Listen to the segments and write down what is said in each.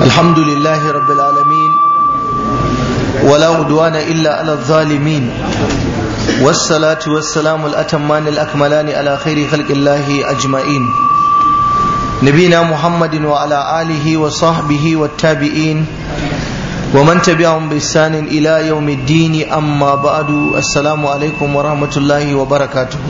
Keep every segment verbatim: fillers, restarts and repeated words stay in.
الحمد لله رب العالمين ولا عدوان إلا على الظالمين والصلاة والسلام الأتمان الأكملان على خير خلق الله أجمعين نبينا محمد وعلى آله وصحبه والتابعين ومن تبعهم بإحسان إلى يوم الدين أما بعد السلام عليكم ورحمة الله وبركاته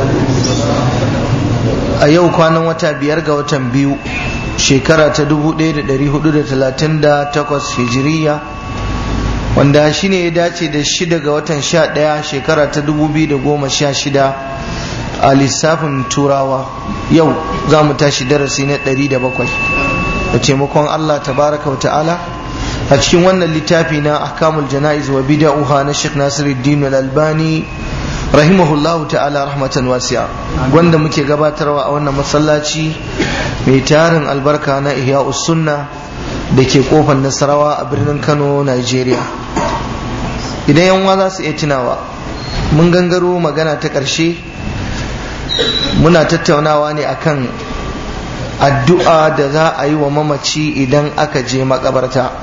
أيوة كان وتابيرغ وتنبيو shekara ta dubu ɗaya da ɗari hudu da talatin da takwas hijiriya wanda shi ne ya dace da shida ga watan sha ɗaya shekara ta dubu biyu da goma sha shida a lissafin turawa. Yau za mu tashi darasi na ɗari da bakwai da taimakon Allah tabaraka wa ta'ala a cikin wannan littafi na ahkamul jana'iz wa bid'uha na Sheikh Nasiruddin Al-Albani rahimahullahu ta'ala rahmatan wasi'a, wanda muke gabatarwa a wannan masallaci mai tarin albarka na Ihya'us Sunna da ke kofar Nasarawa a birnin Kano, Nigeria. Idan yan uwa za su iya tunawa, mun gangaro magana ta ƙarshe, muna tattaunawa ne akan addu'a da za a yi wa mamaci idan aka je makabarta.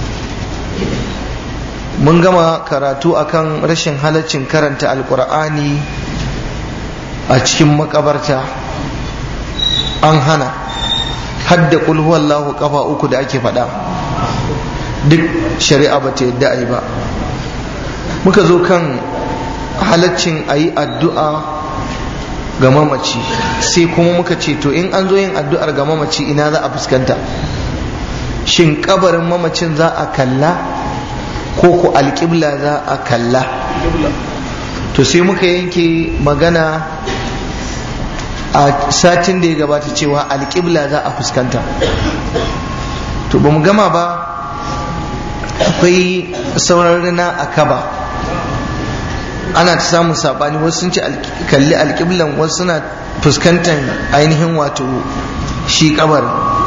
Mun gama karatu akan rashin halaccin karanta alkur'ani a cikin makabarta, an hana hadda kul huwallahu kafa uku da ake faɗa, duk shari'a ba ta yadda a yi ba. Muka zo kan halaccin a yi addu'a ga mamaci, sai kuma muka ce to in an zo yin addu'ar ga mamaci ina za a fuskanta, shin kabarin mamacin za a kalla ko ku alƙibla za a kalla? To sai muka yanke magana a satin da ya gabata cewa alƙibla za a fuskanta. To ba mu gama ba, akwai sauran rina a kaba, ana ta samun saɓani, wasu sun ce kalli alƙiblan, wasu suna fuskantar ainihin wato shi kabar.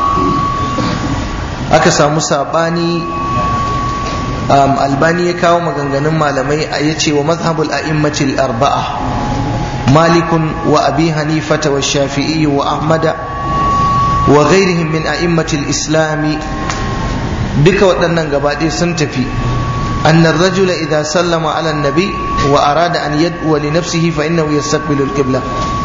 Aka samu saɓani. Um, albani ya kawo maganganun malamai a yace wa mazhabul a'immatil arba'a malikun wa abi hanifata wa shafi'i wa ahmada wa ghairihim min a'immatil islami, duka waɗannan gabaɗaya sun tafi anna ar-rajula idha sallama ala an-nabi wa arada an yad'u li nafsihi fa innahu yastaqbilu al-qibla.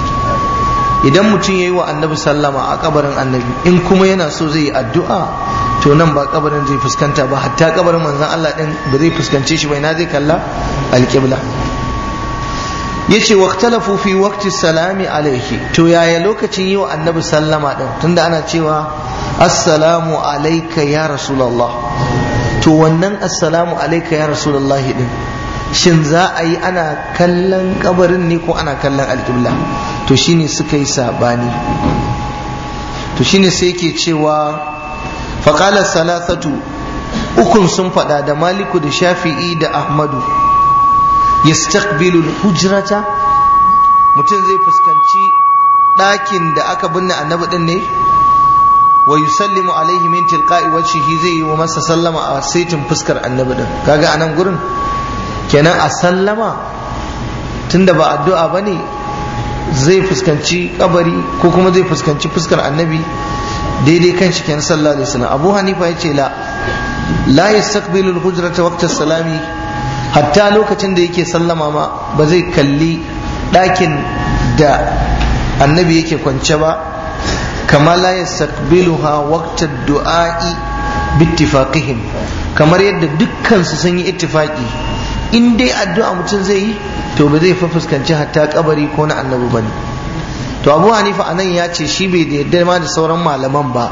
Idan mutum yayi wa annabi sallama a kabarin annabi, in kuma yana so zai yi addu'a, to nan ba kabarin zai fuskanta ba, hatta kabarin manzon Allah din ba zai fuskance shi ba, ina zai kalla alqibla. Yace waqtalafu fi waqti salami alaihi, to yaya lokacin yi wa annabi sallama din, tunda ana cewa assalamu alayka ya rasulullah, to wannan assalamu alayka ya rasulullah din shin za a yi ana kallon kabarin ne ko ana kallon alqibla? To shine suka yi sabani. To shine sai yake cewa faƙalar salasatu, ukun sun faɗa da Maliku da Shafi'i da Ahmadu, yastaqbilu hujrata, mutum zai fuskanci ɗakin da aka binne annabi ɗin ne, wa yusallimu alaihi min tilqa'i wajhihi, zai yi wa masa sallama a saitin fuskar annabi ɗin. Kaga anan gurin kenan a sallama, tunda ba addu'a bane, zai fuskanci kabari ko kuma zai fuskanci fuskar annabi daidai kan shi kenan sallallahu alaihi wasallam. Abu Hanifa ya ce la la yastaqbilu al-hujrata waqta salami, hatta lokacin da yake sallama ma ba zai kalli ɗakin da annabi yake kwance ba, kama la yastaqbiluha waqta du'a'i bittifaqihim, kamar yadda dukkan su sun yi ittifaqi in dai addu'a mutum zai yi to ba zai fa fuskanci hatta kabari ko na annabi bane. To Abu Hanifa anan ya ce shi bai da yadda ma da sauran malaman ba,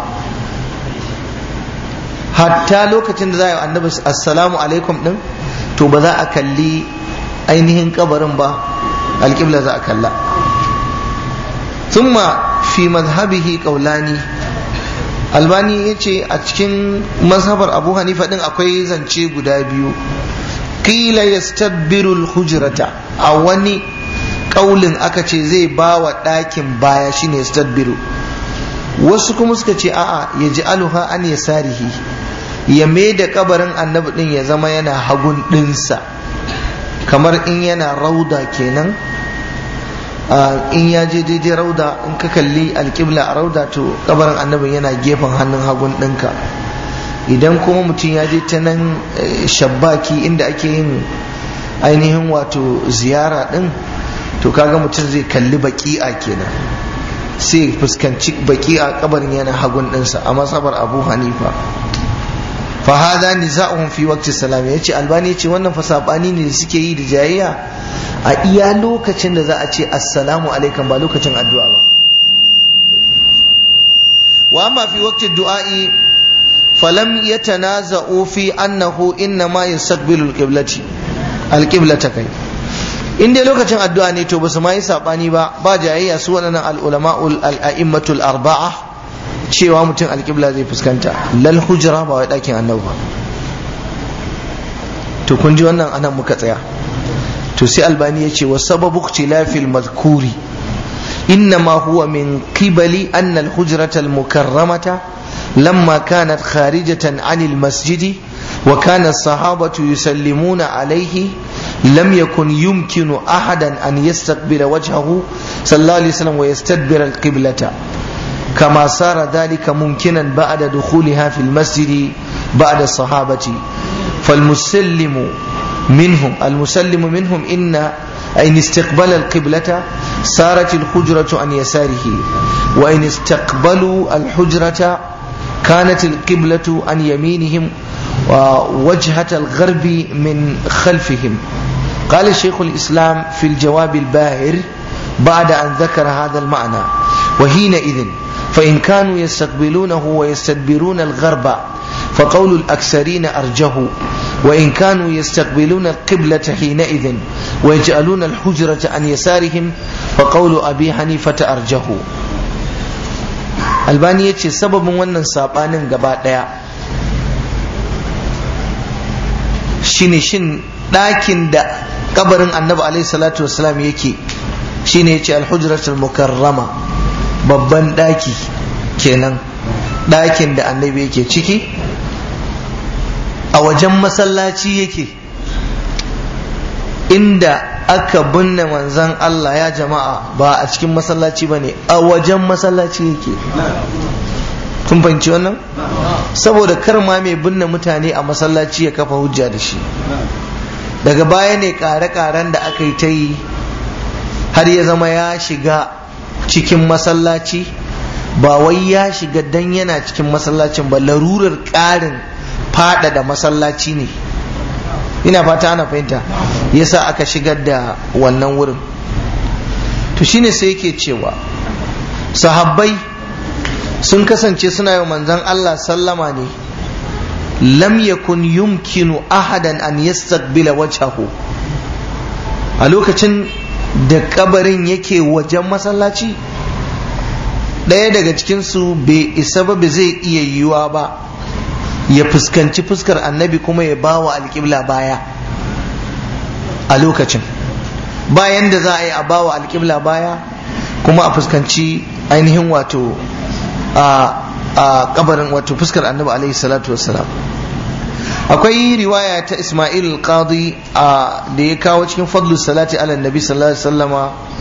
hatta lokacin da za a yi annabi assalamu alaikum din, to ba za a kalli ainihin kabarin ba, alƙibla za a kalla. Thumma fi madhhabihi qawlani, Albani ya ce a cikin mazhabar Abu Hanifa din akwai zance guda biyu. Qila yastadbiru al-hujrata, a wani kaulin aka ce zai ba wa ɗakin baya, shine yastadbiru. Wasu kuma suka ce a'a, ya ji aluha an yasarihi, ya mai da kabarin annabi din ya zama yana hagun ɗinsa, kamar in yana rauda kenan, in ya je daidai rauda, in ka kalli alƙibla a rauda, to kabarin annabin yana gefen hannun hagun ɗinka. idan kuma mutum ya je ta nan shabbaki inda ake yin ainihin wato ziyara din, to kaga mutum zai kalli baki'a kenan, sai fuskanci baki'a kabarin yana hagun dinsa a masabar Abu Hanifa. fa hada niza'uhum fi waqti salam, yace Albani yace wannan fa sabani ne da suke yi da jayayya a iya lokacin da za a ce assalamu alaikum, ba lokacin addu'a ba. wa amma fi waqti du'a'i falam yatanaza'u fi annahu innama yastaqbilu al-qiblati al-qiblata kai, in dai lokacin addu'a ne to basu ma yi sabani ba, ba jayayya su waɗannan al-ulama'ul al-a'immatul arba'a cewa mutum alƙibla zai fuskanta, lal hujra ba wai ɗakin annabi ba. to kun ji wannan anan muka tsaya. to sai Albani ya ce wa sababu ikhtilafil madhkuri innama huwa min qibali anna al hujrata al mukarramata lamma kanat kharijatan anil masjidi wa kana as-sahabatu yusallimuna alayhi lam yakun yumkinu ahadan an yastaqbila wajhahu sallallahu alayhi wasallam wa yastadbira al qiblata كما صار ذلك ممكنا بعد دخولها في المسجد بعد الصحابة. فالمسلم منهم المسلم منهم إن إن استقبل القبلة صارت الحجرة عن يساره، وإن استقبلوا الحجرة كانت القبلة عن يمينهم ووجهة الغرب من خلفهم. قال شيخ الإسلام في الجواب الباهر بعد أن ذكر هذا المعنى: وحينئذ فإن كانوا يستقبلونه ويستدبرون الغرب فقول الأكثرين أرجه، وإن كانوا يستقبلون القبلة حينئذ ويجعلون الحجرة عن يسارهم فقول أبي حنيفة أرجه. Albani ya ce sababin wannan sabanin gaba daya shine shin ɗakin da kabarin annabi alaihi salatu wasalam yake shine yace al-hujratul mukarrama, babban ɗaki kenan, ɗakin da annabi yake ciki, a wajen masallaci yake, inda aka binne manzon Allah ya jama'a ba a cikin masallaci ba ne, a wajen masallaci yake. kun fahimci wannan? saboda kar ma mai binne mutane a masallaci ya kafa hujja da shi. daga baya ne kare-karen da aka yi ta yi har ya zama ya shiga cikin masallaci, ba wai ya shiga dan yana cikin masallacin ba, larurar ƙarin faɗaɗa masallaci ne. ina fata ana fahimta, yasa aka shigar da wannan wurin. to shine sai yake cewa sahabbai sun kasance suna yi manzon Allah sallama ne, lam yakun yumkinu ahadan an yastaqbila wajhahu, a lokacin da kabarin yake wajen masallaci ɗaya daga cikinsu bai isa ba, bai zai iya yiwuwa ba ya fuskanci fuskar annabi kuma ya ba wa alƙibla baya a lokacin. bayan da za a yi a ba wa alƙibla baya kuma a fuskanci ainihin wato a kabarin wato fuskar annabi alaihi salatu wassalam. akwai riwaya ta Ismail al-Qadi da ya kawo cikin fadlus salati ala nabi sallallahu alaihi wasallama,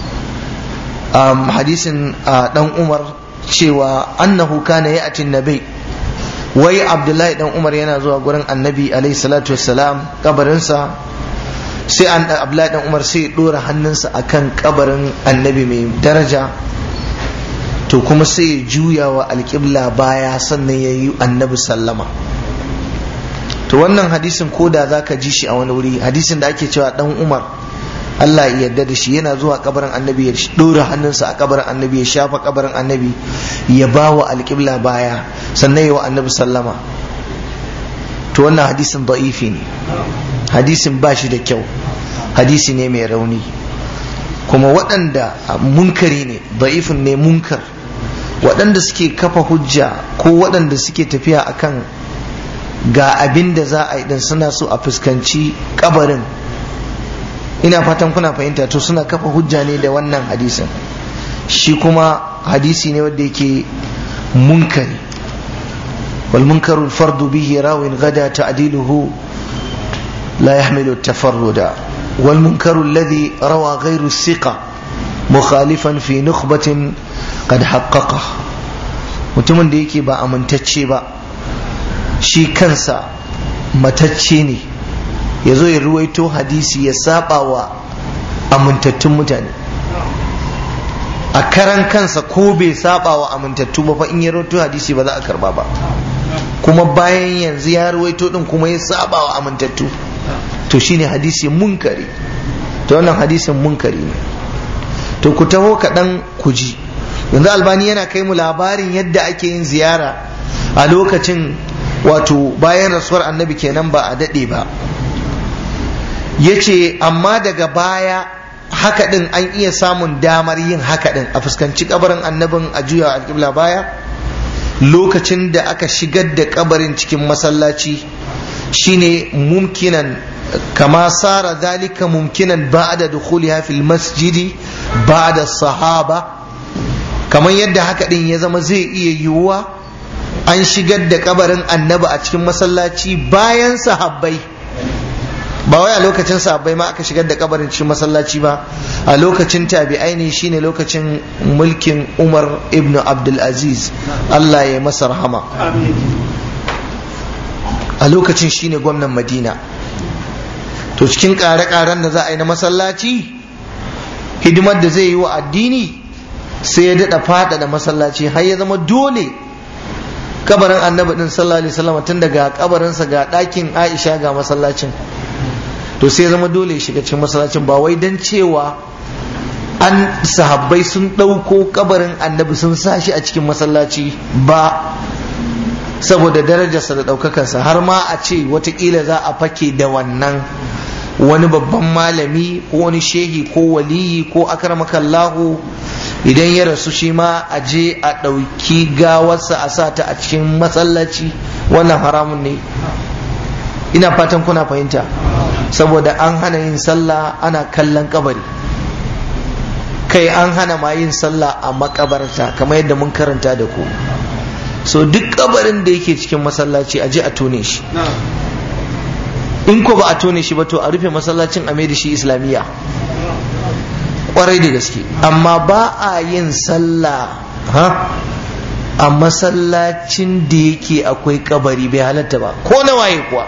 hadisin dan Umar cewa annahu kana ya'ti nabi, wai Abdullahi dan Umar yana zuwa gurin annabi alaihi salatu wassalam kabarinsa, sai an Abdullahi dan Umar sai ya dora hannunsa akan kabarin annabi mai daraja, to kuma sai ya juya wa alƙibla baya sannan ya yi annabi sallama. to wannan hadisin ko da za ka ji shi a wani wuri, hadisin da ake cewa dan Umar Allah ya yarda da shi yana zuwa kabarin annabi ya dora hannunsa a kabarin annabi, ya shafa kabarin annabi, ya ba wa alƙibla baya sannan ya wa annabi sallama. to wannan hadisin da'ifi ne, hadisin ba shi da kyau, hadisi ne mai rauni, kuma waɗanda munkari ne, da'ifin ne munkar, waɗanda suke kafa hujja ko waɗanda suke tafiya akan ga abin da za a yi din suna so a fuskanci kabarin, ina fatan kuna fahimta, to suna kafa hujja ne da wannan hadisin. shi kuma hadisi ne wanda yake munkari. wal munkaru fardu bihi rawin gada ta'diluhu la yahmilu at-tafarruda wal munkaru alladhi rawa ghayru thiqa mukhalifan fi nukhbatin qad haqqaqa. mutumin da yake ba amintacce ba shi kansa matacce ne ya zo ya ruwaito hadisi ya saba wa amintattun mutane, a karan kansa ko bai saba wa amintattu ba fa in ya ruwaito hadisi ba za a karba ba, kuma bayan yanzu ya ruwaito din kuma ya saba wa amintattu, to shine hadisi munkari. to wannan hadisin munkari ne. to ku taho kaɗan ku ji, yanzu Albani yana kai mu labarin yadda ake yin ziyara a lokacin wato bayan rasuwar annabi kenan, ba a daɗe ba. yace amma daga baya haka din an iya samun damar yin haka din, a fuskanci kabarin annabin a juya alƙibla baya lokacin da aka shigar da kabarin cikin masallaci, shine mumkinan kama sara zalika mumkinan ba'da dukhuliha fil masjidi ba'da sahaba, kamar yadda haka din ya zama zai iya yiwuwa an shigar da kabarin annabi a cikin masallaci bayan sahabbai, ba wai a lokacin sahabbai ma aka shigar da kabarin cikin masallaci ba, a lokacin tabi'ai ne, shine lokacin mulkin Umar ibn Abdul Aziz, Allah ya masa rahama. a lokacin shine gwamnan Madina. to cikin ƙare-ƙaren da za a yi na masallaci, hidimar da zai yi wa addini, sai ya daɗa faɗaɗa masallaci har ya zama dole kabarin annabi din sallallahu alaihi wasallam tun daga kabarinsa ga ɗakin Aisha ga masallacin, to sai ya zama dole ya shiga cikin masallacin, ba wai dan cewa an sahabbai sun ɗauko kabarin annabi sun sa shi a cikin masallaci ba, saboda darajarsa da ɗaukakarsa, har ma a ce watakila za a fake da wannan wani babban malami ko wani shehi ko waliyi ko akramakallahu idan ya rasu shi ma a je a ɗauki gawarsa a sa ta a cikin masallaci, wannan haramun ne. ina fatan kuna fahimta, saboda an hana yin sallah ana kallon kabari, kai an hana ma yin sallah a makabarta kamar yadda mun karanta da ku. so duk kabarin da yake cikin masallaci a je a tone shi, in ko ba a tone shi ba to a rufe masallacin a mai da shi islamiyya, kwarai da gaske. amma ba a yin sallah ha a masallacin da yake akwai kabari, bai halatta ba ko na waye kuwa.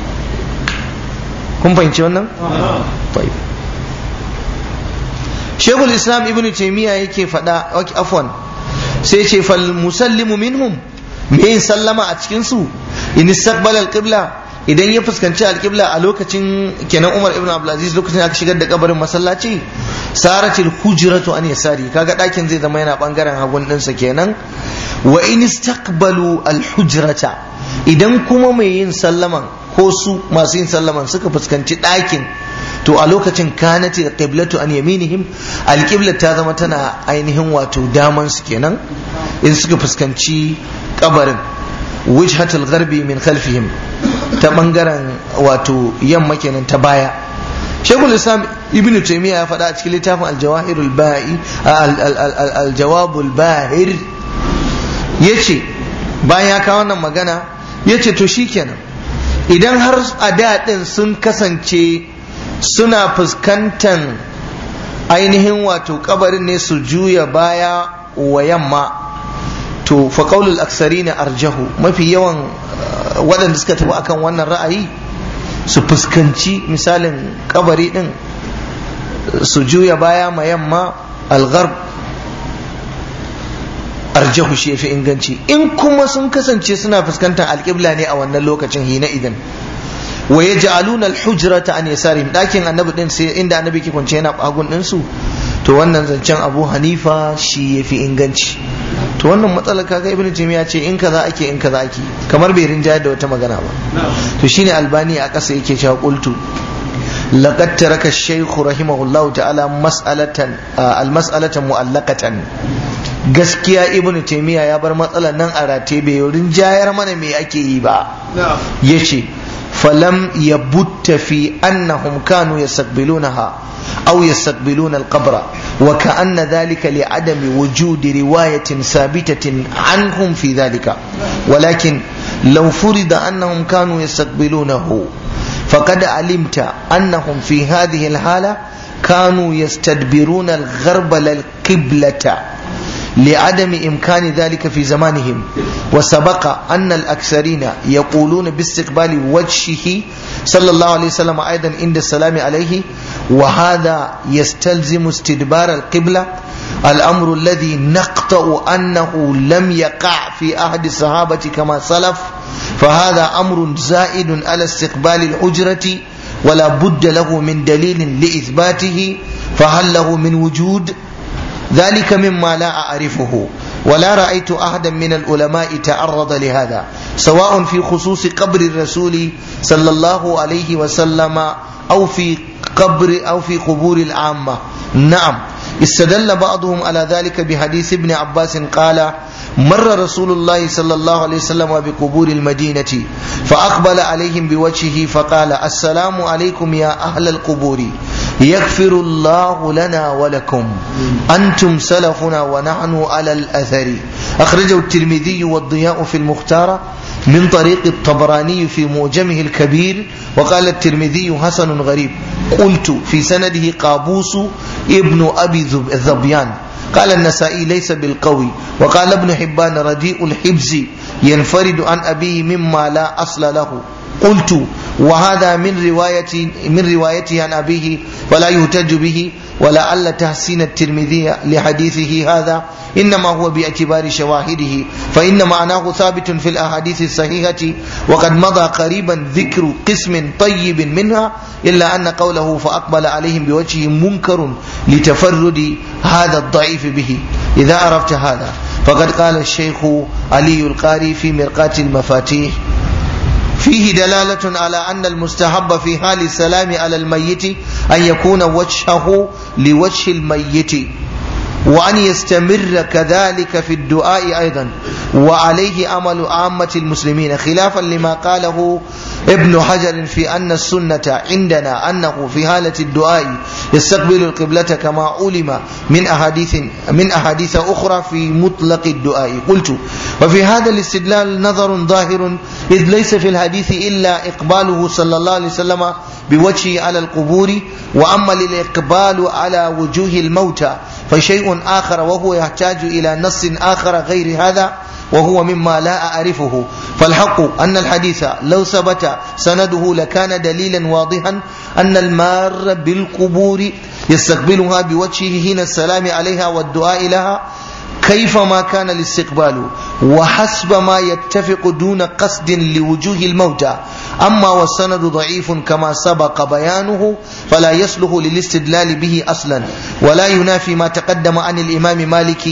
kun fahimci wannan? Sheikhul Islam Ibn Taymiyyah yake faɗa, afwan, sai ce fal musallimu minhum, me yin sallama a cikin su, in istaqbala al-qibla, idan ya fuskanci al-qibla a lokacin kenan Umar ibn Abdul Aziz, lokacin aka shigar da kabarin masallaci, saratil hujratu an yasari, kaga dakin zai zama yana bangaren hagun dinsa kenan. wa in istaqbalu al-hujrata, idan kuma mai yin sallaman ko su masu yin sallaman suka fuskanci dakin, to a lokacin kanati al-qiblatu an yaminihim, al-qibla ta zama tana ainihin wato daman su kenan in suka fuskanci kabarin, wajhatul gharbi min khalfihim, ta bangaren wato yamma kenan ta baya. Sheikhul Islam Ibn Taymiyyah ya faɗa a cikin littafin Al-Jawahirul Ba'i Al-Jawabul Bahir, yace bayan ya kawo wannan magana, yace to shikenan idan har a da din sun kasance suna fuskantan ainihin wato kabarin ne su juya baya wa yamma, to fa qaulul aksarina arjahu, mafi yawan waɗanda suka tafi akan wannan ra'ayi su fuskanci misalin kabari din su juya baya ma yamma, al-gharb, arjahu shi yafi inganci. in kuma sun kasance suna fuskantar alƙibla ne a wannan lokacin, hina idan wa yaj'aluna al-hujrata an yasarihim, dakin annabi din sai inda annabi ke kwance yana hagun din su, to wannan zancen Abu Hanifa shi yafi inganci. to wannan matsalar kaga Ibn Taymiyyah ce in kaza ake in kaza ake, kamar bai rinjayar da wata magana ba. to shine Albani a ƙasa yake cewa qultu laqad taraka ash-shaykh rahimahullahu ta'ala mas'alatan al-mas'alatan mu'allaqatan, gaskiya Ibn Taymiyyah ya bar matsalar nan a rataye, bai rinjayar mana me ake yi ba. yace falam yabutta fi annahum kanu yastaqbilunaha أو يستقبلون القبر وكأن ذلك لعدم وجود رواية ثابتة عنهم في ذلك، ولكن لو فرض أنهم كانوا يستقبلونه فقد علمت أنهم في هذه الحالة كانوا يستدبرون الغرب للقبلة لعدم إمكان ذلك في زمانهم وسبق أن الأكثرين يقولون باستقبال وجهه صلى الله عليه وسلم أيضا عند السلام عليه وهذا يستلزم استدبار القبلة الأمر الذي نقطع أنه لم يقع في أحد الصحابة كما سلف فهذا أمر زائد على استقبال الحجرة ولا بد له من دليل لإثباته فهل له من وجود ذلك مما لا أعرفه ولا رأيت أحدا من العلماء تعرض لهذا سواء في خصوص قبر الرسول صلى الله عليه وسلم أو في قبر أو في قبور العامة. نعم استدل بعضهم على ذلك بحديث ابن عباس قال مر رسول الله صلى الله عليه وسلم بقبور المدينة فأقبل عليهم بوجهه فقال السلام عليكم يا أهل القبور يغفر الله لنا ولكم أنتم سلفنا ونحن على الأثر. أخرجه الترمذي والضياء في المختار من طريق الطبراني في معجمه الكبير وقال الترمذي حسن غريب. قلت في سنده قابوس ابن أبي ذبيان قال النسائي ليس بالقوي وقال ابن حبان رديء الحبز ينفرد عن أبيه مما لا أصل له. قلت وهذا من رواية من روايته عن أبيه ولا يهتج به ولعل تحسين الترمذي لحديثه هذا إنما هو باعتبار شواهده فإن معناه ثابت في الأحاديث الصحيحة وقد مضى قريبا ذكر قسم طيب منها إلا أن قوله فأقبل عليهم بوجهه منكر لتفرد هذا الضعيف به. إذا عرفت هذا فقد قال الشيخ علي القاري في مرقاة المفاتيح فيه دلالة على أن المستحب في حال السلام على الميت أن يكون وجهه لوجه الميت وأن يستمر كذلك في الدعاء أيضا وعليه عمل عامة المسلمين خلافا لما قاله ابن حجر في أن السنة عندنا أنه في حالة الدعاء يستقبل القبلة كما علم من أحاديث من أحاديث أخرى في مطلق الدعاء. قلت وفي هذا الاستدلال نظر ظاهر إذ ليس في الحديث إلا إقباله صلى الله عليه وسلم بوجهه على القبور وأما الإقبال على وجوه الموتى فشيء آخر وهو يحتاج إلى نص آخر غير هذا وهو مما لا أعرفه. فالحق أن الحديث لو ثبت سنده لكان دليلا واضحا أن المار بالقبور يستقبلها بوجهه حين السلام عليها والدعاء لها كيفما كان الاستقبال وحسب ما يتفق دون قصد لوجوه الموتى. أما والسند ضعيف كما سبق بيانه فلا يصلح للاستدلال به أصلا ولا ينافي ما تقدم عن الإمام مالك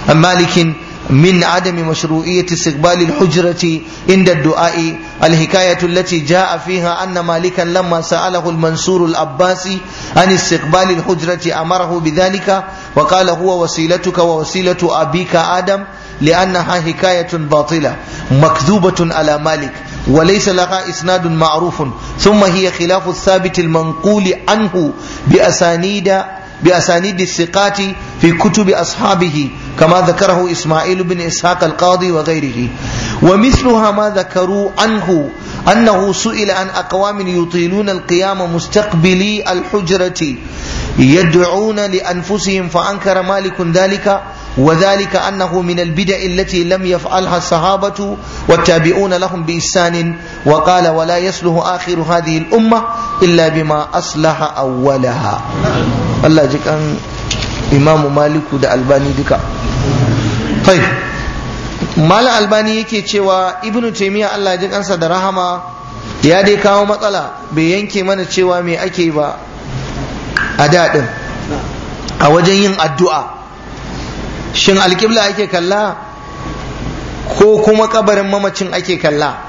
مالك من عدم مشروعية استقبال الحجرة عند الدعاء. الحكاية التي جاء فيها أن مالكا لما سأله المنصور العباسي عن استقبال الحجرة أمره بذلك وقال هو وسيلتك ووسيلة أبيك آدم لأنها حكاية باطلة مكذوبة على مالك وليس لها إسناد معروف ثم هي خلاف الثابت المنقول عنه بأسانيد بأسانيد الثقات في كتب أصحابه كما ذكره إسماعيل بن إسحاق القاضي وغيره. ومثلها ما ذكروا عنه أنه سئل عن أقوام يطيلون القيام مستقبلي الحجرة يدعون لأنفسهم فأنكر مالك ذلك وذلك أنه من البدع التي لم يفعلها الصحابة والتابعون لهم بإحسان وقال ولا يصلح آخر هذه الأمة إلا بما أصلح أولها. الله يجزيك أن إمام مالك دا الباني دكا. طيب مال الباني yake cewa ibnu taymiya Allah ya ji kansa da rahama ya dai kawo matsala bai yanke mana cewa me ake ba a daɗin a wajen yin addu'a shin alƙibla ake kalla ko kuma kabarin mamacin ake kalla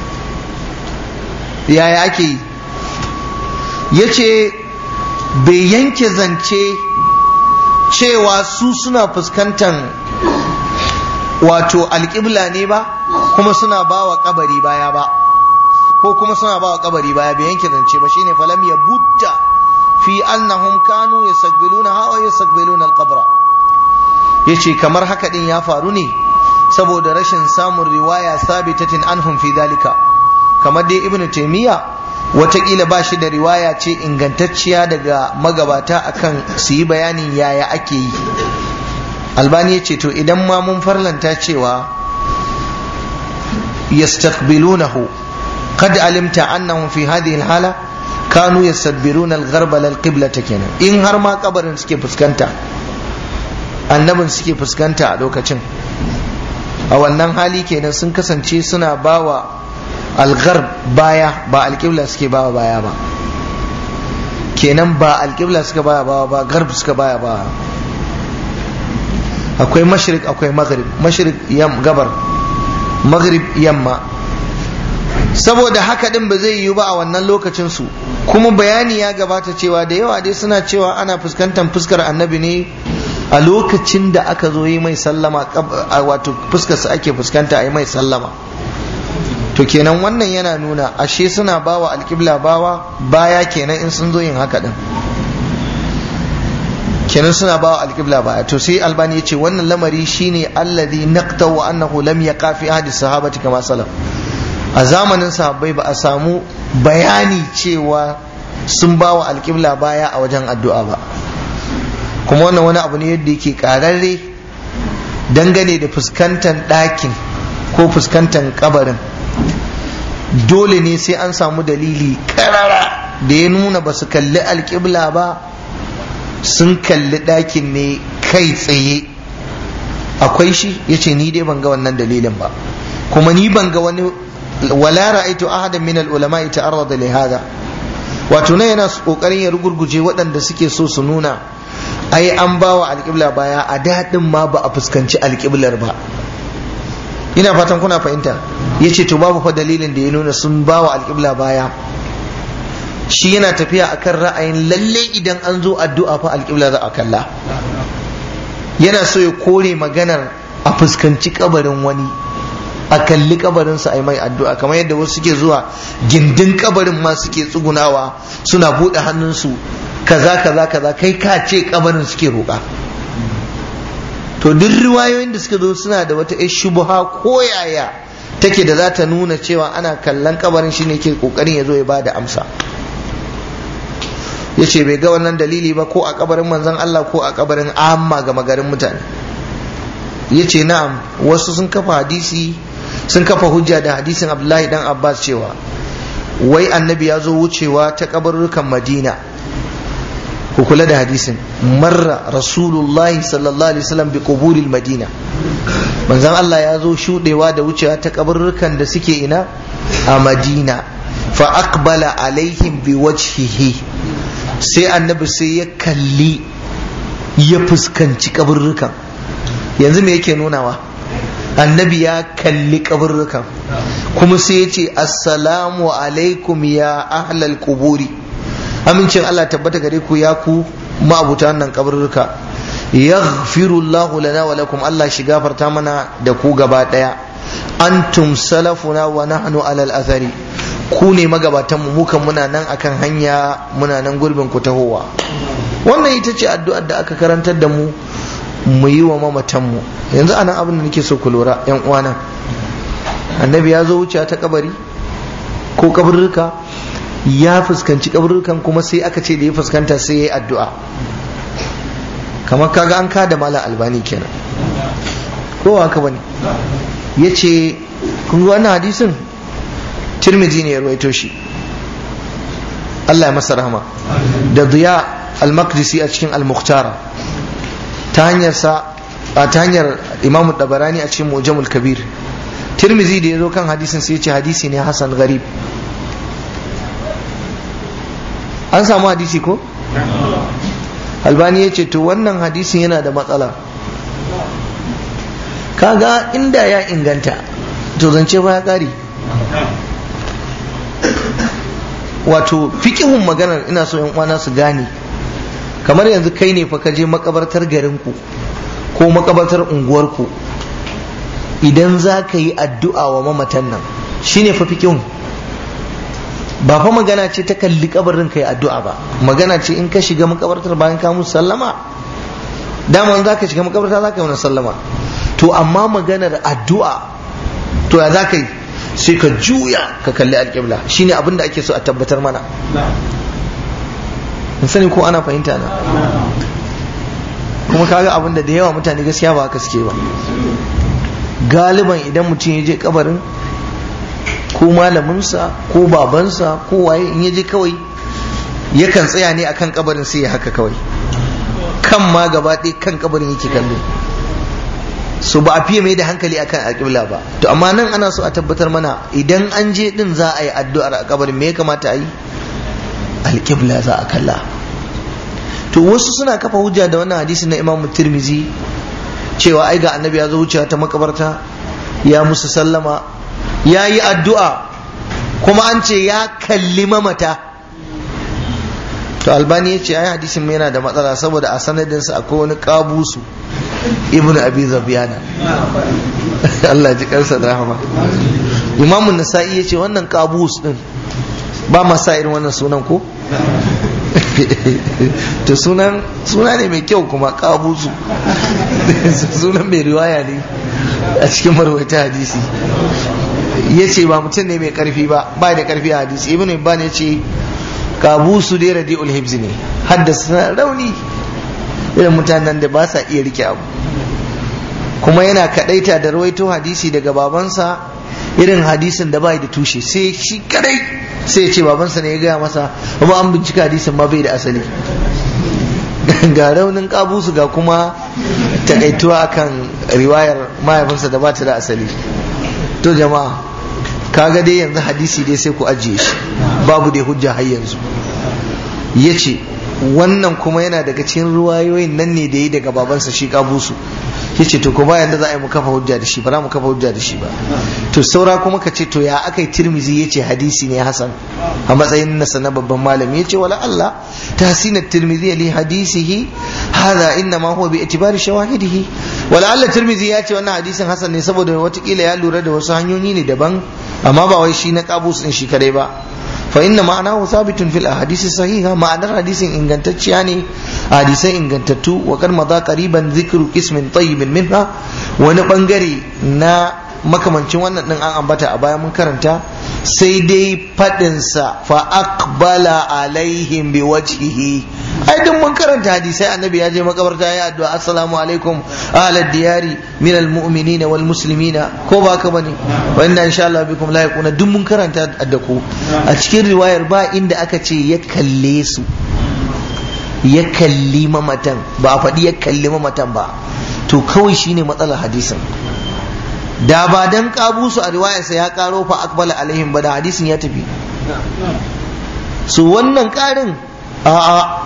yaya ake yi yace bai yanke zance cewa su suna fuskantar wato alƙibla ne ba kuma suna ba wa kabari baya ba ko kuma suna ba wa kabari baya bai yanke zance ba shine falam ya butta fi annahum kanu yastaqbiluna ha wa yastaqbiluna al-qabra yace kamar haka din ya faru ne saboda rashin samun riwaya sabitatin anhum fi dalika kamar dai ibnu taymiya watakila ba shi da riwaya ce ingantacciya daga magabata akan su yi bayanin yaya ake yi albani ya ce to idan ma mun farlanta cewa yastaqbilunahu qad alimta annahum fi hadhihi alhala kanu yastadbiruna algharba lilqiblati kenan in har ma kabarin suke fuskanta annabin suke fuskanta a lokacin a wannan hali kenan sun kasance suna bawa algharb baya ba alqibla suke bawa baya ba kenan ba alqibla suka baya bawa ba garb suka baya ba akwai mashrik akwai maghrib mashrik yam gabar maghrib yamma saboda haka din ba zai yiwu ba a wannan lokacin su kuma bayani ya gabata cewa da yawa dai suna cewa ana fuskantar fuskar annabi ne a lokacin da aka zo yi mai sallama wato fuskar sa ake fuskanta a yi mai sallama to kenan wannan yana nuna ashe suna bawa alƙibla bawa baya kenan in sun zo yin haka din kenan suna bawa alƙibla baya to sai albani ya ce wannan lamari shine alladhi naqtahu annahu lam yaqa fi ahdi sahabati kama salaf a zamanin sahabbai ba a samu bayani cewa sun bawa alƙibla baya a wajen addu'a ba kuma wannan wani abu ne yadda yake ƙararre dangane da fuskantar ɗakin ko fuskantar kabarin dole ne sai an samu dalili ƙarara da ya nuna ba su kalli alƙibla ba sun kalli ɗakin ne kai tsaye akwai shi ya ce ni dai ban ga wannan dalilin ba kuma ni ban ga wani wala ra'aitu ahadan min al-ulama ta'arrada li hada wato ne yana kokarin ya rugurguje waɗanda suke so su nuna ai an bawa alƙibla baya a daɗin ma ba a fuskanci alƙiblar ba ina fatan kuna fahimta yace to babu fa dalilin da ya nuna sun bawa alƙibla baya shi yana tafiya akan ra'ayin lalle idan an zo addu'a fa alƙibla za a kalla yana so ya kore maganar a fuskanci kabarin wani a kalli kabarinsa a yi mai addu'a kamar yadda wasu suke zuwa gindin kabarin ma suke tsugunawa suna buɗe hannunsu kaza kaza kaza kai ka ce kabarin suke roƙa to duk riwayoyin da suka zo suna da wata shubha ko yaya take da za ta nuna cewa ana kallon kabarin shine ke kokarin ya zo ya bada amsa ya ce bai ga wannan dalili ba ko a kabarin manzon Allah ko a kabarin amma ga magarin mutane ya ce na'am wasu sun kafa hadisi sun kafa hujja da hadisin Abdullahi dan Abbas cewa wai annabi ya zo wucewa ta kabarurrukan Madina ku kula da hadisin marra rasulullahi sallallahu alaihi wasallam bi quburil madina manzon Allah ya zo shudewa da wucewa ta kabarurrukan da suke ina a Madina fa aqbala alaihim bi wajhihi sai annabi sai ya kalli ya fuskanci kaburrukan yanzu me yake nunawa annabi ya kalli kaburrukan kuma sai ya ce assalamu alaikum ya ahlal quburi amincin Allah tabbata gare ku ya ku ma'abuta wannan kaburruka yaghfirullahu lana wa lakum Allah shi gafarta mana da ku gaba daya antum salafuna wa nahnu alal athari ku ne magabatan mu mukan muna nan akan hanya muna nan gurbin ku tahowa wannan ita ce addu'ar da aka karantar da mu mu yi wa mamatan mu yanzu anan abin da nake so ku lura yan uwana annabi ya zo wuce ta kabari ko kaburruka ya fuskanci kaburrukan kuma sai aka ce da ya fuskanta sai ya yi addu'a kamar kaga an kada mala albani kenan ko haka bane yace kun ga wannan hadisin Tirmidhi ne ya rawaito shi Allah ya masa rahama da Diya al-Maqdisi a cikin al-Mukhtara ta hanyar sa ta hanyar Imam Dabarani a cikin Mujamul Kabir Tirmidhi da yazo kan hadisin sai ya ce hadisi ne hasan gharib an samu hadisi ko Albani ya ce to wannan hadisin yana da matsala kaga inda ya inganta to zance ba ya kare wato fiqihun maganar ina so yan uwana su gane kamar yanzu kai ne fa ka je makabartar garinku ko makabartar unguwarku idan za ka yi addu'a wa mamatan nan shine fa fiqihun ba fa magana ce ta kalli kabarin kai addu'a ba magana ce in ka shiga makabartar bayan ka musu sallama dama za ka shiga makabarta za ka yi wani sallama to amma maganar addu'a to ya za ka yi sai ka juya ka kalli alƙibla shine abin da ake so a tabbatar mana in sani ko ana fahimta na kuma kaga abin da da yawa mutane gaskiya ba haka suke ba. Galiban idan mutum ya je kabarin ko malaminsa ko babansa ko waye, in ya je kawai yakan tsaya ne akan kabarin sai ya haka kawai, kan ma gaba ɗaya kan kabarin yake kallo, so ba a fiye mai da hankali akan alƙibla ba. To amma nan ana so a tabbatar mana idan an je din za a yi addu'ar a kabarin, me ya kamata a yi? Alƙibla za a kalla. To wasu suna kafa hujja da wannan hadisi na Imam Tirmizi cewa ai ga annabi ya zo wucewa ta makabarta ya musu sallama ya yi addu'a kuma an ce ya kalli mamata. To Albani ya ce ai hadisin mai yana da matsala saboda a sanadinsa akwai wani kabusu ibnu abi zabiyana Allah ji karsa da rahama. Imam Nasa'i ya ce wannan kabus din ba ma sa irin wannan sunan ko to sunan suna ne mai kyau kuma kabusu sunan mai riwaya ne a cikin marwaita hadisi. Ya ce ba mutum ne mai karfi ba, ba da karfi a hadisi. Ibn Hibban ya ce kabusu dai radi'ul hibzi ne, haddasa rauni, irin mutanen da ba sa iya rike abu, kuma yana kadaita da rawaito hadisi daga babansa, irin hadisin da bai da tushe, sai shi kadai sai ya ce babansa ne ya gaya masa, kuma an bincika hadisin ma bai da asali. Ga raunin kabusu ga kuma takaituwa akan riwayar mahaifinsa da ba ta da asali. To jama'a, kaga dai yanzu hadisi dai sai ku ajiye shi, babu dai hujja har yanzu. Yace wannan kuma yana daga cikin ruwayoyin nan ne da yi daga babansa shi kabusu. Yace to ko bayan da za a yi mu kafa hujja da shi, ba za mu kafa hujja da shi ba. To saura kuma ka ce to ya akai Tirmizi yace hadisi ne hasan a matsayin nasa na babban malami. Yace wala Allah tahsin at-Tirmidhi li hadisihi hadha inma huwa bi itibari shawahidihi. Wala Allah Tirmizi yace wannan hadisin hasan ne saboda watakila ya lura da wasu hanyoyi ne daban, amma ba wai shi na kabus din shi kadai ba. fa inna ma'anahu thabitun fil ahadisi sahiha, ma'anar hadisin ingantacciya ne a hadisai ingantattu. Wa kad madha qariban dhikru qismin tayyibin minha, wani bangare na makamancin wannan din an ambata a baya mun karanta, sai dai fadin sa fa aqbala alaihim biwajhihi. Ai duk mun karanta hadisai annabi ya je makabarta ya addu'a assalamu alaikum ahlad diyari min almu'minina wal muslimina, ko ba ka bane, wa inna insha Allah bikum lahiquna, duk mun karanta da ku. A cikin riwayar ba inda aka ce ya kalle su, ya kalli mamatan, ba a faɗi ya kalli mamatan ba. To kawai shine matsalar hadisin. Da ba dan kabusu a riwayarsa ya karo fa aqbala alaihim ba, da hadisin ya tafi. Su wannan karin a'a,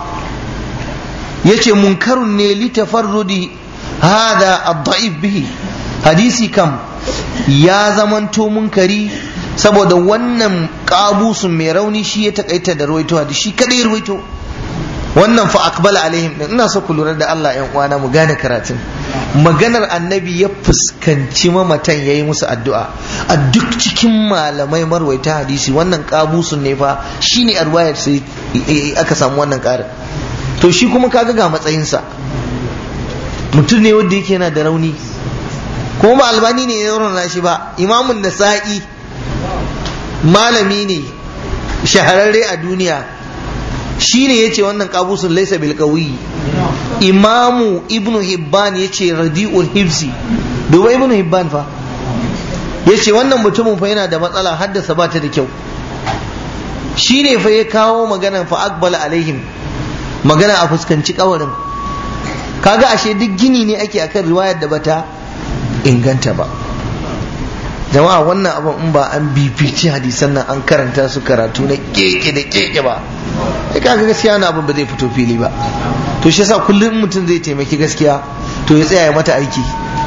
yace munkarun ne li tafarrudi hada ad-da'if bihi, hadisi kam ya zamanto munkari saboda wannan kabusun mai rauni shi ya takaita da ruwaito hadisi, shi kadai ruwaito wannan fa aqbala alaihim din. Ina so ku lura da Allah yan uwana, mu gane karatun. Maganar annabi ya fuskanci mamatan yayi musu addu'a. A duk cikin malamai marwaita hadisi wannan kabusun ne fa shine a ruwayar sai aka samu wannan karin. To shi kuma kaga ga matsayinsa, mutum ne wanda yake yana da rauni, kuma ba Albani ne ya rauna shi ba. Imamun Nasa'i malami ne shahararre a duniya, shi ne ya ce wannan kabusun laisa bil qawi. Imamu Ibn Hibban ya ce radi'ul hibsi, duba Ibn Hibban fa ya ce wannan mutumin fa yana da matsala, haddasa ba ta da kyau. Shi ne fa ya kawo maganan fa aqbala alaihim, magana a fuskanci kawarin. Kaga ashe duk gini ne ake akan riwayar da bata inganta ba. Jama'a wannan abin in ba an bibici hadisan nan an karanta su karatu na keke da keke ba, sai kaga gaskiya wannan abin ba zai fito fili ba. To shi yasa kullum mutum zai taimaki gaskiya to ya tsaya ya mata aiki,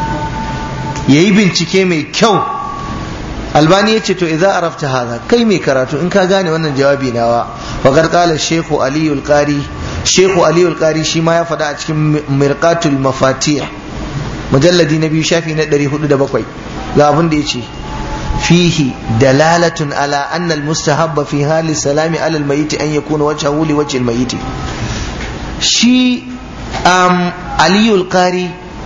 yayi bincike mai kyau. Albani yace to idza arafta hadha, kai mai karatu in ka gane wannan jawabi nawa, wa qad qala Sheikh Ali al-Qari, Sheikh Ali al-Qari shi ma ya faɗa a cikin Mirqatul Mafatih mujalladi na biyu shafi na ɗari hudu da bakwai, ga abin da yace fihi dalalatun ala anna al-mustahabba fi hali salami ala al-mayyit an yakuna wajhahu li wajhi al-mayyit. Shi um, Ali al-Qari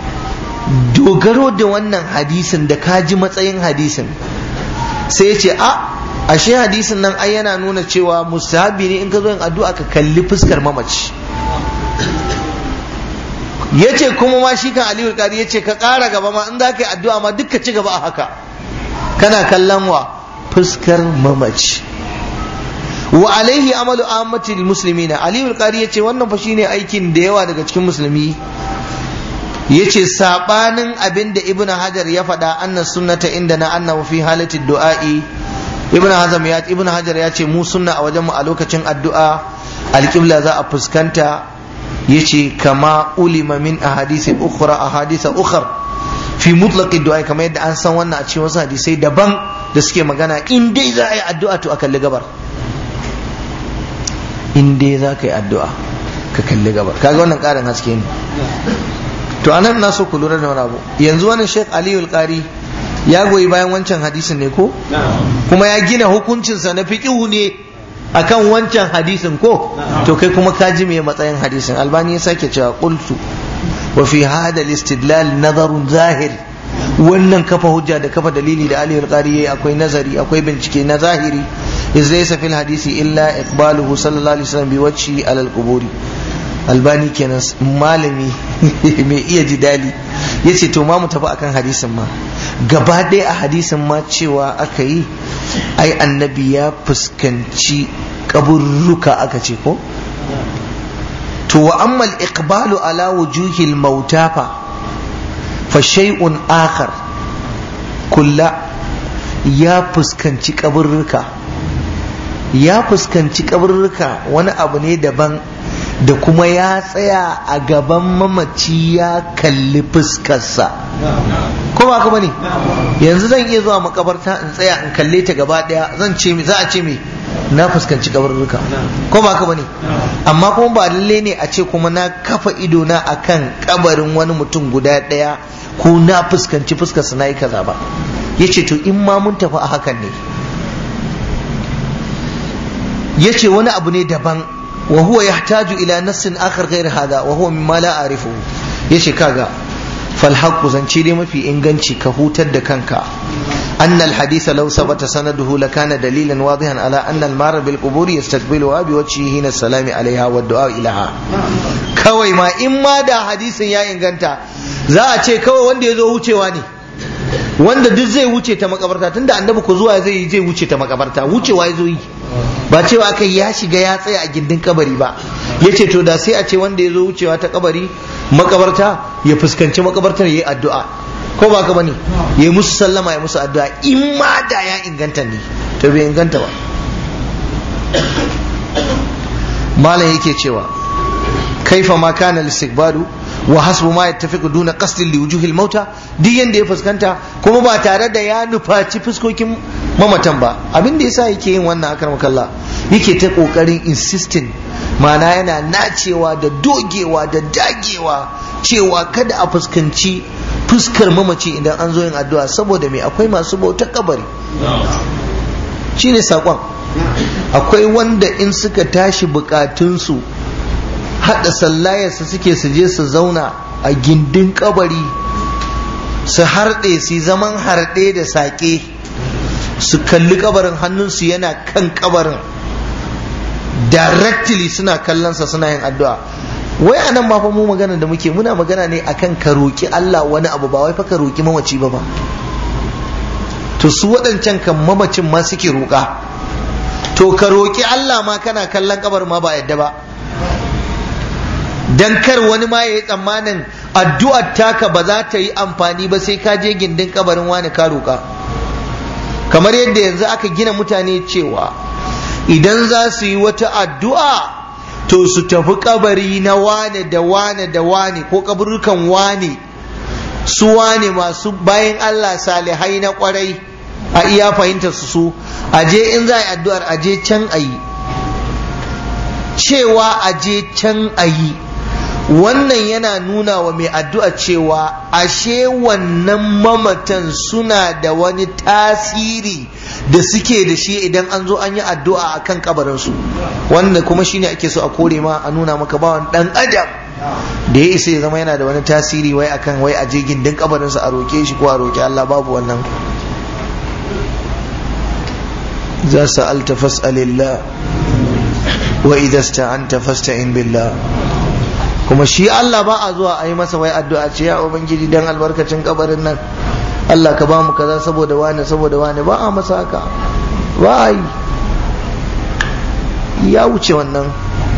dogaro da wannan hadisin da kaji matsayin hadisin sai ya ce a ashe hadisin nan ai yana nuna cewa mustahabi ne in ka zo yin addu'a ka kalli fuskar mamaci. yace kuma ma shi kan Aliyu al-Qari yace ka ƙara gaba ma in za ka yi addu'a ma duk ka ci gaba a haka kana kallon wa fuskar mamaci. Wa alaihi amalu ammatil muslimina. Aliyu al-Qari yace wannan fa shine aikin da yawa daga cikin musulmi. Yace sabanin abinda Ibn Hajar ya faɗa anna sunnata indana annahu fi halati du'a'i. Ibn Hazm ya Ibn Hajar ya ce mu sunna a wajen mu a lokacin addu'a alqibla za a fuskanta. Yace kama ulima min ahadith ukhra ahadith ukhra fi mutlaq ad-du'a, kamar yadda an san wannan a cikin wasu hadisai daban da suke magana in dai za a yi addu'a to a kalli gabar. In dai za ka yi addu'a ka kalli gabar. Kaga wannan karin haske ne. To anan na so ku lura da wani abu. Yanzu wannan Sheikh Aliyu al-Qari ya goyi bayan wancan hadisin ne ko? Kuma ya gina hukuncinsa na fiqhu ne akan wancan hadisin ko? To kai kuma ka ji me matsayin hadisin. Albani ya sake cewa qultu wa fi hada al-istidlal nazarun zahir. Wannan kafa hujja da kafa dalili da Aliyu al-Qari yayi akwai nazari, akwai bincike na zahiri. iz laysa fil hadisi illa iqbaluhu sallallahu alaihi wasallam bi wajhi ala al-quburi. Albani kenan malami mai iya jidali yace to ma mu tafi akan hadisin ma gaba ɗaya a hadisin ma cewa aka yi ai annabi ya fuskanci kaburruka aka ce ko to wa amma al-iqbalu ala wujuhil mauta fa fa shay'un akhar kulla ya fuskanci kaburruka ya fuskanci kaburruka wani abu ne daban da kuma ya tsaya a gaban mamaci ya kalli fuskarsa ko ba ka bane yanzu zan iya zuwa makabarta in tsaya in kalle ta gaba daya zan ce za a ce me na fuskanci kaburruka ko ba ka bane amma kuma ba lalle ne a ce kuma na kafa ido na akan kabarin wani mutum guda daya ko na fuskanci fuskarsa na yi kaza ba yace to in ma mun tafi a hakan ne yace wani abu ne daban wa huwa yahtaju ila nassin akhar ghayr hada wa huwa mimma la a'rifu yace kaga fal haqqu zance dai mafi inganci ka hutar da kanka anna al hadith law sabata sanaduhu lakana dalilan wadihan ala anna al mar bil qubur yastaqbiluha bi wajhihi hina salami alaiha wa du'a ilaha kawai ma in ma da hadisin ya inganta za a ce kawai wanda yazo wucewa ne wanda duk zai wuce ta makabarta tunda annabi ko zuwa zai zai wuce ta makabarta wucewa yazo yi ba cewa aka ya shiga ya tsaya a gindin kabari ba yace to da sai a ce wanda ya zo wucewa ta kabari makabarta ya fuskanci makabartar yayi addu'a ko ba ka bane yayi musu sallama ya musu addu'a in ma da ya inganta ne to bai inganta ba malam yake cewa kaifa ma kana al-istiqbalu wa hasbu ma yattafiqu duna qasdin li wujuhil mauta duk yanda ya fuskanta kuma ba tare da ya nufaci fuskokin mamatan ba abin da yasa yake yin wannan akar makalla yake ta kokarin insisting ma'ana yana nacewa da dogewa da dagewa cewa kada a fuskanci fuskar mamaci idan an zo yin addu'a saboda me akwai masu bautar kabari shine sakon akwai wanda in suka tashi bukatunsu hada sallayarsa suke su je su zauna a gindin kabari su harɗe su zaman harɗe da saƙe su kalli kabarin hannunsu yana kan kabarin directly suna kallonsa suna yin addu'a wai anan ma fa mu magana da muke muna magana ne akan ka roki Allah wani abu ba wai fa ka roki mamaci ba ba to su waɗancan kan mamacin ma suke roƙa to ka roki Allah ma kana kallon kabarin ma ba yadda ba dan kar wani ma yayi tsammanin addu'ar taka ba za ta yi amfani ba sai ka je gindin kabarin wani ka roƙa kamar yadda yanzu aka gina mutane cewa idan za su yi wata addu'a to su tafi kabari na wane da wane da wane ko kaburukan wane su wane masu bayan Allah salihai na kwarai a iya fahimtar su su aje in za a yi addu'ar aje can a yi cewa aje can a yi wannan yana nuna wa mai addu'a cewa ashe wannan mamatan suna da wani tasiri da suke da shi idan an zo an yi addu'a a kan kabarinsu wanda kuma shine ake so a kore ma a nuna maka bawan dan adam da ya isa ya zama yana da wani tasiri wai akan wai aje gindin kabarinsa a roke shi ko a roke Allah babu wannan za sa'alta fas'alillah wa idza sta'anta fasta'in billah kuma shi Allah ba a zuwa a yi masa wai addu'a ce ya ubangiji dan albarkacin kabarin nan Allah ka ba mu kaza saboda wani saboda wani, ba a masa haka, ba a yi, ya wuce wannan.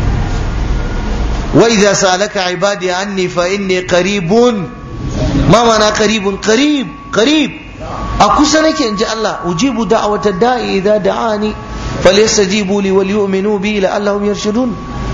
wa idza salaka ibadi anni fa inni qaribun, ma mana qaribun, qarib qarib, a kusa nake inji Allah, ujibu da'wata da'i idza da'ani falyastajibu li wal yu'minu bi la'allahum yarshudun.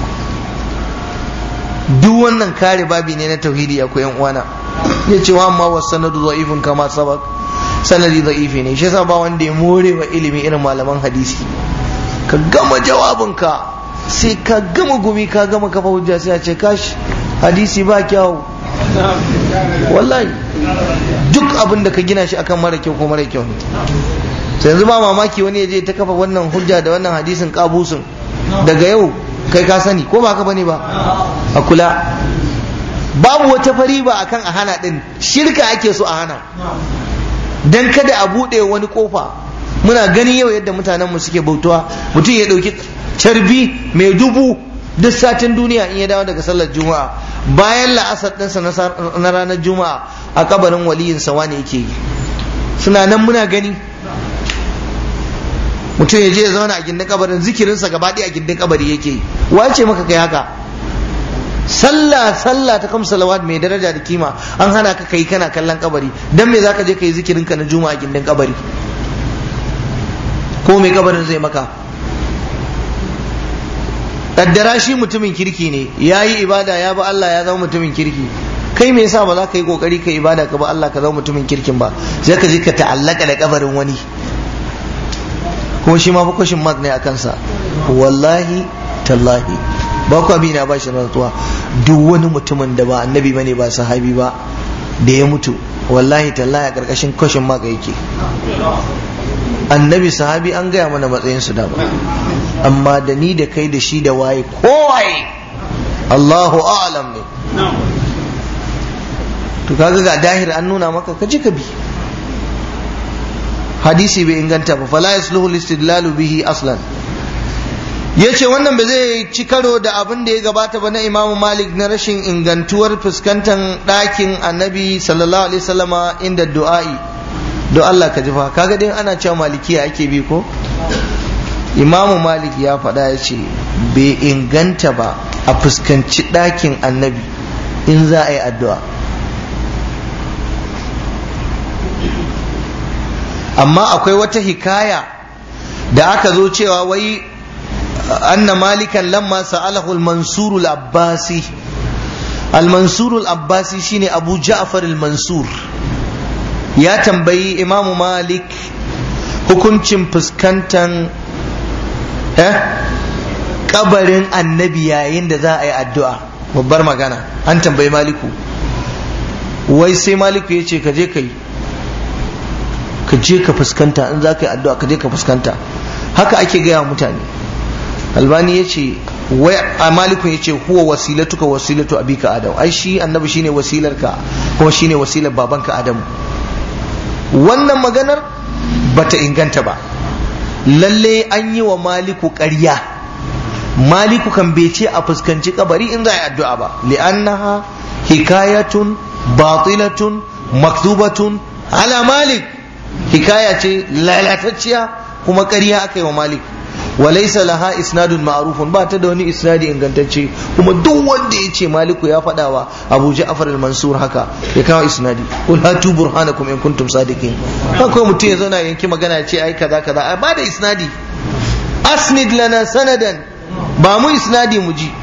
duk wannan kare babi ne na tauhidi ya koyan uwana. ya ce wa amma wasu sanadu da'ifin kama sabak, sanadi da'ifi ne, shi yasa ba wanda ya more wa ilimi irin malaman hadisi. ka gama jawabinka sai ka gama gumi ka gama kafa hujja sai a ce kashi hadisi ba kyau. wallahi duk abin da ka gina shi akan mara kyau ko mara kyau ne. sai yanzu ba mamaki wani ya je ta kafa wannan hujja da wannan hadisin kabusun daga yau kai ka sani ko ba ka bane ba. a kula, babu wata fari ba akan a hana din, shirka ake so a hana dan kada a bude wani kofa. muna gani yau yadda mutanen mu suke bautuwa, mutum ya dauki carbi mai dubu duk satin duniya in ya dawo daga sallar juma'a bayan la'asar ɗinsa na ranar juma'a a kabarin waliyin sawa ne yake yi. suna nan muna gani, mutum ya je ya zauna a gindin kabarin, zikirinsa gaba ɗaya a gindin kabari yake yi. wace maka kai haka? sallah sallah ta kamsa salawat mai daraja da kima an hana ka kai kana kallon kabari, dan me zaka je kai zikirin ka na juma'a a gindin kabari? ko mai kabarin zai maka? kaddara shi mutumin kirki ne, yayi ibada ya ba Allah ya zama mutumin kirki, kai me yasa ba za ka yi kokari ka ibada ka ba Allah ka zama mutumin kirkin ba, sai ka je ka ta'allaka da kabarin wani, kuma shi ma fa kwashin mark ne a kansa. wallahi tallahi ba ku abina ba shi rantsuwa, duk wani mutumin da ba annabi bane ba sahabi ba da ya mutu wallahi tallahi a karkashin kwashin mark yake. annabi sahabi an gaya mana matsayin su da ba, amma da ni da kai da shi da waye kowaye Allahu a'lam ne. to kaga ga dahir an nuna maka ka je ka bi. hadisi bai inganta ba, fala yasluhu al-istidlalu bihi aslan. yace wannan ba zai ci karo da abin da ya gabata ba na Imam Malik na rashin ingantuwar fuskantar ɗakin Annabi sallallahu alaihi wasallama inda du'a'i. don Allah ka ji fa, kaga dai ana cewa malikiya ake bi ko? Imam Malik ya faɗa ya ce bai inganta ba a fuskanci ɗakin Annabi in za a yi addu'a. amma akwai wata hikaya da aka zo cewa wai anna malikan lamma sa'alahu al-mansur al-abbasi. al-mansur al-abbasi shine abu ja'far al-mansur, ya tambayi imamu malik hukuncin fuskantan eh kabarin annabi yayin da za a yi addu'a. babbar magana, an tambayi maliku, wai sai maliku ya ce ka je ka yi, ka je ka fuskanta, in za ka yi addu'a ka je ka fuskanta. haka ake gaya wa mutane. albani ya ce wai a malikun ya ce huwa wasilatuka wasilatu abika adam, ai shi annabi shine wasilarka kuma shine wasilar babanka adamu. wannan maganar bata inganta ba, lalle an yi wa maliku ƙarya. maliku kan bai ce a fuskanci kabari in za a yi addu'a ba, li'annaha hikayatun batilatun maktubatun ala malik, hikaya ce lalatacciya kuma ƙarya aka yi wa malik. walaysa laha isnadun ma'rufun, ba ta da wani isnadi ingantacce, kuma duk wanda ya ce maliku ya faɗa wa abu ja'far al-mansur haka ya kawo isnadi. qul hatu burhanakum in kuntum sadiqin. haka mutum ya zauna yanki magana ya ce ai kaza kaza, ai ba da isnadi. asnid lana sanadan, ba mu isnadi mu ji.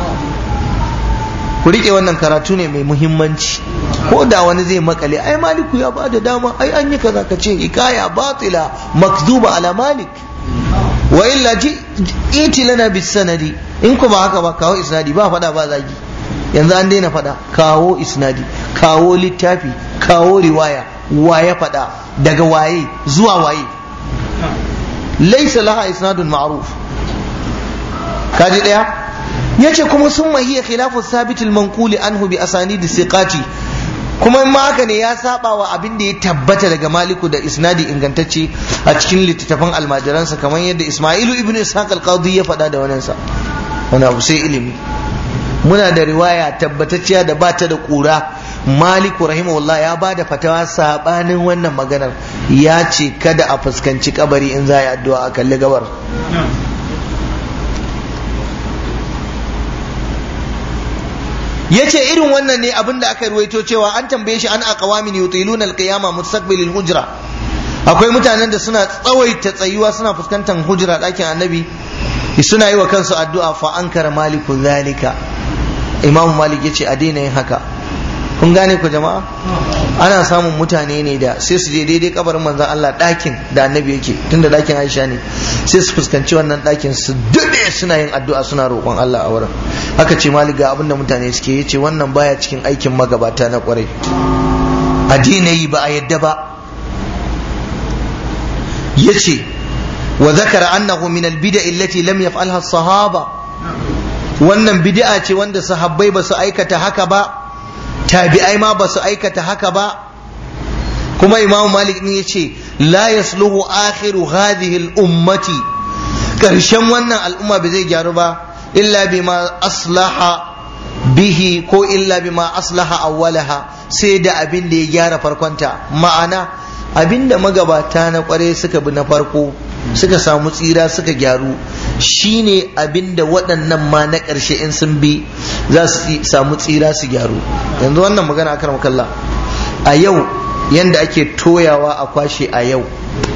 ku rike wannan karatu ne mai muhimmanci, ko da wani zai makale ai maliku ya bada dama ai an yi kaza, ka ce hikaya batila makzuba ala malik, wa illa ji iti lana bis sanadi. in ku ba haka ba kawo isnadi, ba fada ba zagi. yanzu an daina fada, kawo isnadi, kawo littafi, kawo riwaya, waye fada, daga waye zuwa waye. laysa laha isnadun ma'ruf. kaji daya yace kuma sun mahiya khilafu sabit al-manquli anhu bi asanid siqati, kuma in ma haka ne ya saba wa abin da ya tabbata daga maliku da isnadi ingantacce a cikin littattafan almajiransa, kamar yadda ismailu ibn ishaq al-qadi ya faɗa da wannan sa. wani abu sai ilimi. muna da riwaya tabbatacciya da ba ta da kura. Maliku rahimahullah ya ba da fatawa sabanin wannan maganar, ya ce kada a fuskanci kabari in za a yi addu'a a kalli gabar. yace irin wannan ne abin da aka ruwaito cewa an tambaye shi an aqwamin yutiluna alqiyama mustaqbilil hujra, akwai mutanen da suna tsawaita tsayuwa suna fuskantar hujra ɗakin annabi suna yi wa kansu addu'a, fa ankara maliku zalika. Imam Malik yace a daina yin haka. kun gane ku jama'a, ana samun mutane ne da sai su je daidai kabarin manzon Allah ɗakin da annabi yake, tunda ɗakin Aisha ne, sai su fuskanci wannan ɗakin su dade suna yin addu'a suna roƙon Allah a wurin. Aka ce Malik ga abinda mutane suke, yace wannan baya cikin aikin magabata na kwarai, addini yi ba a yadda ba. yace wa zakara annahu min al-bid'a allati lam yaf'alha as-sahaba, wannan bid'a ce wanda sahabbai ba su aikata haka ba, tabi'ai ma ba su aikata haka ba. kuma Imam Malik ne yace la yasluhu akhiru hadhihi al-ummati, karshen wannan al'umma bai zai gyaru ba illa bima aslaha bihi ko illa bima aslaha awwalaha, sai da abin da ya gyara farkonta. Ma'ana abinda magabata na kware suka bi na farko suka samu tsira suka gyaru, shine abinda waɗannan ma na ƙarshe in sun bi za su samu tsira su gyaru. Yanzu wannan magana akar makalla a yau yanda ake toyawa a kwashe a yau,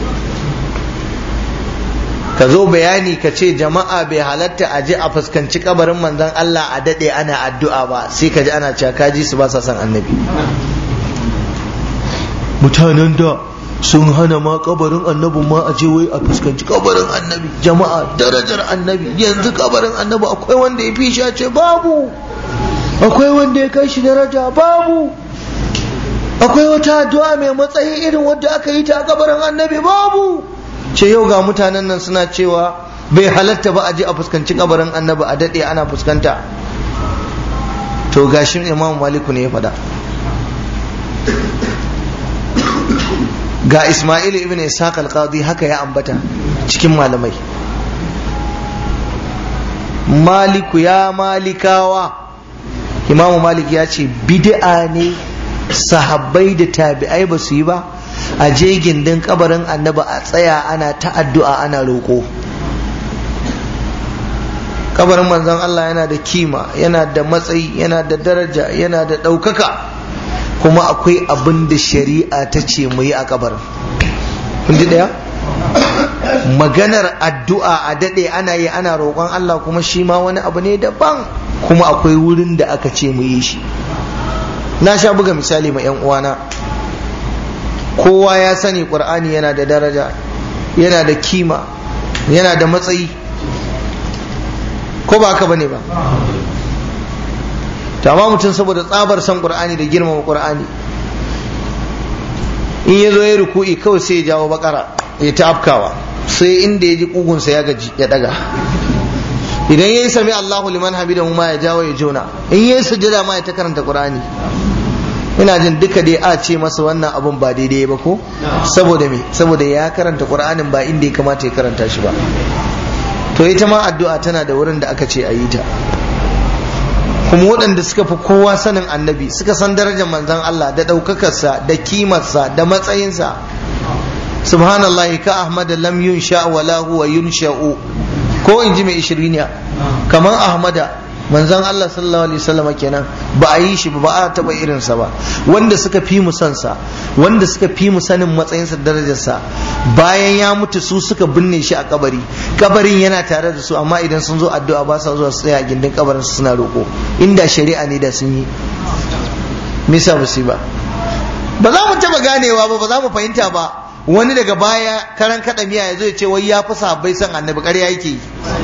ka zo bayani ka ce jama'a bai halatta a je a fuskanci kabarin manzon Allah a daɗe ana addu'a ba, sai ka ji ana cewa kaji su ba sa son annabi. Mutanen da sun hana ma kabarin annabi ma a je wai a fuskanci kabarin annabi. Jama'a darajar annabi, yanzu kabarin annabi akwai wanda ya fi shi ce babu, akwai wanda ya kai shi daraja babu, akwai wata addu'a mai matsayi irin wadda aka yi ta a kabarin annabi babu. Ce yau ga mutanen nan suna cewa bai halatta ba a je a fuskanci kabarin annabi a daɗe ana fuskanta. To gashin Imam Maliku ne ya faɗa. Ga Ismail ibn Ishaq al-Qadi haka ya ambata cikin malamai. Maliku ya malikawa, Imam Malik ya ce bid'a ne sahabbai da tabi'ai ba su yi ba, a je gindin kabarin annabi a tsaya ana ta addu'a ana roƙo. Kabarin manzon Allah yana da kima, yana da matsayi, yana da daraja, yana da ɗaukaka, kuma akwai abin da shari'a ta ce mu yi a kabarin. Kun ji ɗaya? Maganar addu'a a daɗe ana yi ana roƙon Allah kuma shi ma wani abu ne daban, kuma akwai wurin da aka ce mu yi shi. Na sha buga misali ma 'yan uwana, kowa ya sani Qur'ani yana da daraja, yana da kima, yana da matsayi, ko ba haka bane ba? Amma mutum saboda tsabar san Qur'ani da girmama Qur'ani, in ya zo ya ruku'i kawai sai ya jawo bakara ya ta afkawa, sai inda ya ji kugunsa ya gaji ya daga. Idan ya yi sami Allahu liman hamidahu ma ya jawo ya jona, in ya yi sujada ma ya ta karanta Qur'ani. Ina jin duka dai a ce masa wannan abun ba daidai ba ko? Saboda me? Saboda ya karanta Qur'anin ba inda ya kamata ya karanta shi ba. To ita ma addu'a tana da wurin da aka ce a yi ta. Kuma waɗanda suka fi kowa sanin annabi, suka san darajar manzon Allah da ɗaukakarsa da kimarsa da matsayinsa. Subhanallahi ka Ahmad lam yunsha wa la huwa yunsha'u, ko in ji mai ishiriniya, kamar Ahmada manzon Allah sallallahu alaihi wasallam kenan, ba a yi shi ba, ba a taba irinsa ba. Wanda suka fi mu sansa, wanda suka fi mu sanin matsayinsa da darajarsa, bayan ya mutu su suka binne shi a kabari, kabarin yana tare da su, amma idan sun zo addu'a ba sa zuwa su tsaya a gindin kabarin su suna roko. Inda shari'a ne da sun yi, me yasa ba su ba? Ba za mu taba ganewa ba, ba za mu fahimta ba. Wani daga baya karan kada miya ya zo ya ce wai ya fi sahabbai san annabi, ƙarya yake yi.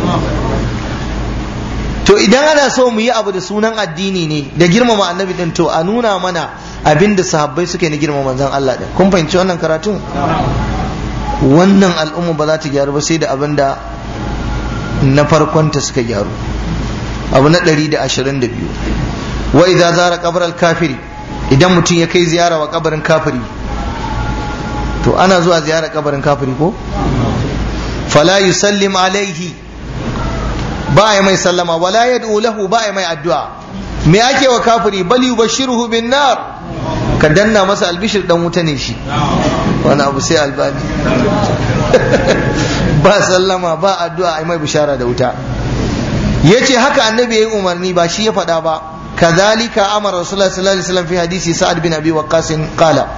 To idan ana so mu yi abu da sunan addini ne da girmama annabi din, to a nuna mana abin da sahabbai suka yi na girmama manzon Allah din. Kun fahimci wannan karatun? Wannan al'umma ba za ta gyaru ba sai da abin da na farkon ta suka gyaru. Abu na ɗari da ashirin da biyu, wa idza zara qabr al-kafiri, idan mutum ya kai ziyara wa kabarin kafiri, to ana zuwa ziyara kabarin kafiri ko? Fala yusallim alaihi, ba ya mai sallama, wala yad'u lahu, ba ya mai addu'a. Me ake wa kafiri? bal yubashshiruhu bin nar, ka danna masa albishir dan wuta ne shi. wani abu sai albani. ba sallama ba addu'a ai mai bishara da wuta. yace haka annabi yayi umarni, ba shi ya faɗa ba. kadhalika amara rasulullah sallallahu alaihi wasallam fi hadisi sa'ad bin abi waqqas qala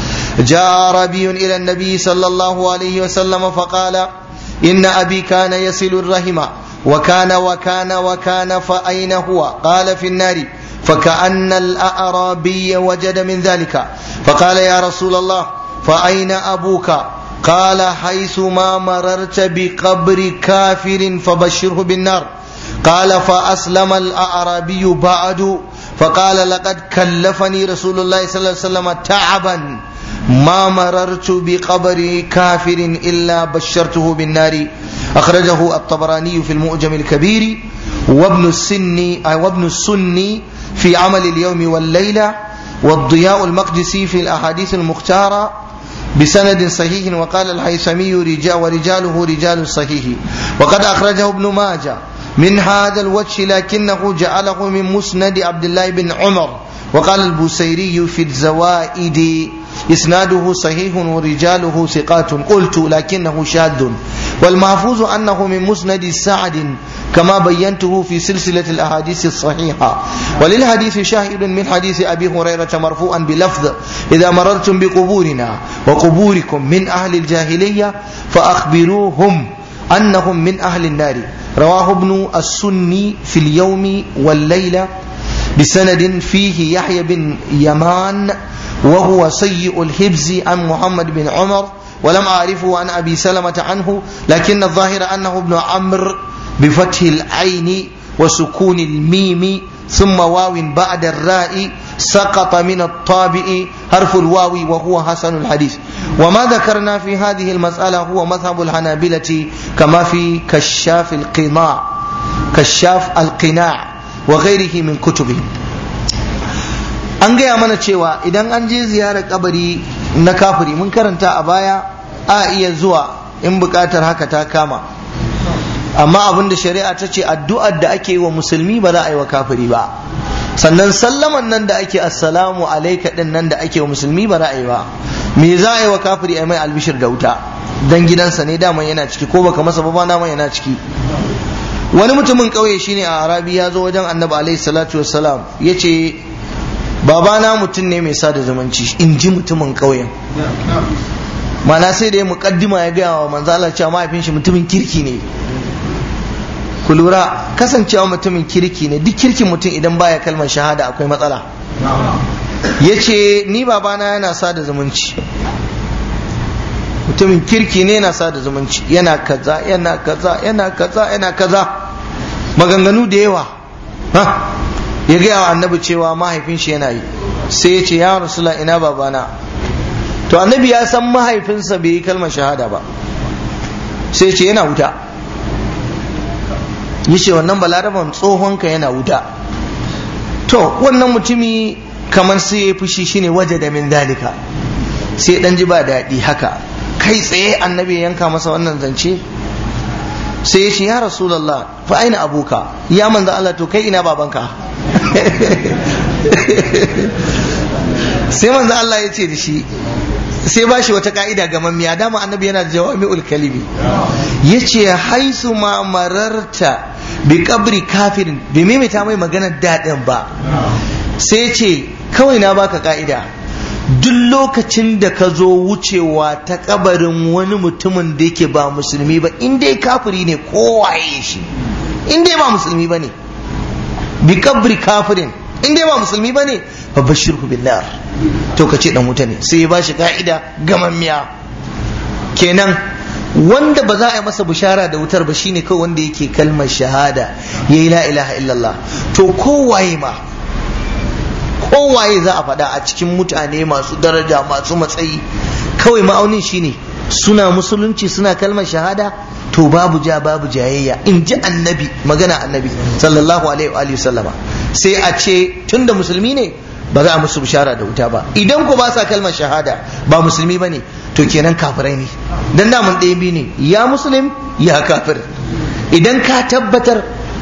جاء ربي إلى النبي صلى الله عليه وسلم فقال إن أبي كان يصل الرحم وكان وكان وكان فأين هو؟ قال في النار. فكأن الأعرابي وجد من ذلك فقال يا رسول الله فأين أبوك؟ قال حيث ما مررت بقبر كافر فبشره بالنار. قال فأسلم الأعرابي بعد فقال لقد كلفني رسول الله صلى الله عليه وسلم تعبا ما مررت بقبر كافر إلا بشرته بالنار. أخرجه الطبراني في المؤجم الكبير وابن السني وابن السني في عمل اليوم والليلة والضياء المقدسي في الأحاديث المختارة بسند صحيح. وقال الهيثمي رجال ورجاله رجال صحيح. وقد أخرجه ابن ماجه من هذا الوجه لكنه جعله من مسند عبد الله بن عمر. وقال البوسيري في الزوائد إسناده صحيح ورجاله ثقات. قلت لكنه شاذ. والمحفوظ أنه من مسند سعد كما بينته في سلسلة الأحاديث الصحيحة. وللحديث شاهد من حديث أبي هريرة مرفوعا بلفظ إذا مررتم بقبورنا وقبوركم من أهل الجاهلية فأخبروهم أنهم من أهل النار. رواه ابن السني في اليوم والليلة بسند فيه يحيى بن يمان وهو سيء الحفظ عن محمد بن عمر ولم أعرفه عن أبي سلمة عنه لكن الظاهر أنه ابن عمرو بفتح العين وسكون الميم ثم واو بعد الراء سقط من الطابع حرف الواو وهو حسن الحديث. وما ذكرنا في هذه المسألة هو مذهب الحنابلة كما في كشاف القناع كشاف القناع وغيره من كتبه. an gaya mana cewa idan an je ziyarar kabari na kafiri, mun karanta a baya, a iya zuwa in bukatar haka ta kama, amma abin da shari'a ta ce addu'ar da ake yi wa musulmi ba za a yi wa kafiri ba. sannan sallaman nan da ake assalamu alaika din nan da ake wa musulmi ba za a yi ba. me za a yi wa kafiri? a mai albishir da wuta, dan gidansa ne daman yana ciki, ko baka masa ba daman yana ciki. wani mutumin kauye shine a Arabi ya zo wajen annabi alaihi salatu wassalam ya ce babana mutum ne mai sada zumunci, in ji mutumin ƙauyen. mana sai da ya muƙaddima ya gaya wa manzo Allah cewa mahaifin shi mutumin kirki ne. ku lura, kasancewa mutumin kirki ne, duk kirkin mutum idan baya kalmar shahada akwai matsala. ya ce ni babana yana sada zumunci, mutumin kirki ne, yana sada zumunci, yana kaza yana kaza yana kaza yana kaza, maganganu da yawa. ya gaya wa annabi cewa mahaifin shi yana yi. sai ya ce ya rasula ina babana? to annabi ya san mahaifinsa bai yi kalmar shahada ba, sai ya ce yana wuta. ya ce wannan balaraban tsohonka yana wuta. to wannan mutumi kamar sai ya fushi, shine waje da min dalika, sai dan ji ba daɗi haka. kai tsaye annabi ya yanka masa wannan zance, sai ya ce ya rasulallah fa aina abuka? ya manzo Allah to kai ina babanka? sai manzo Allah ya ce da shi, sai ba shi wata ka'ida ga mamiya, dama annabi yana da jawami'ul kalimi. yace haisu ma mararta bi kabri kafirin, bai maimaita mai maganar daɗin ba, sai ce kawai na baka ka'ida, duk lokacin da ka zo wucewa ta kabarin wani mutumin da yake ba musulmi ba, in dai kafiri ne kowaye shi, in dai ba musulmi ba ne, bi kabri kafirin, in dai ba musulmi ba ne, fa bashirhu billah, to ka ce dan wuta ne. sai ya bashi ka'ida gamammiya. kenan wanda ba za a yi masa bishara da wutar ba shine kawai wanda yake kalmar shahada, yayi la ilaha illallah. to kowaye ma kowaye za a faɗa a cikin mutane masu daraja masu matsayi, kawai ma'aunin shine suna musulunci suna kalmar shahada, to babu ja babu jayayya, in ji annabi, magana annabi sallallahu alaihi wa sallama. sai a ce tunda musulmi ne ba za a musu bishara da wuta ba. idan ku ba sa kalmar shahada ba musulmi ba ne, to kenan kafirai ne, dan da mun ɗaya biyu ne, ya muslim ya kafir. idan ka tabbatar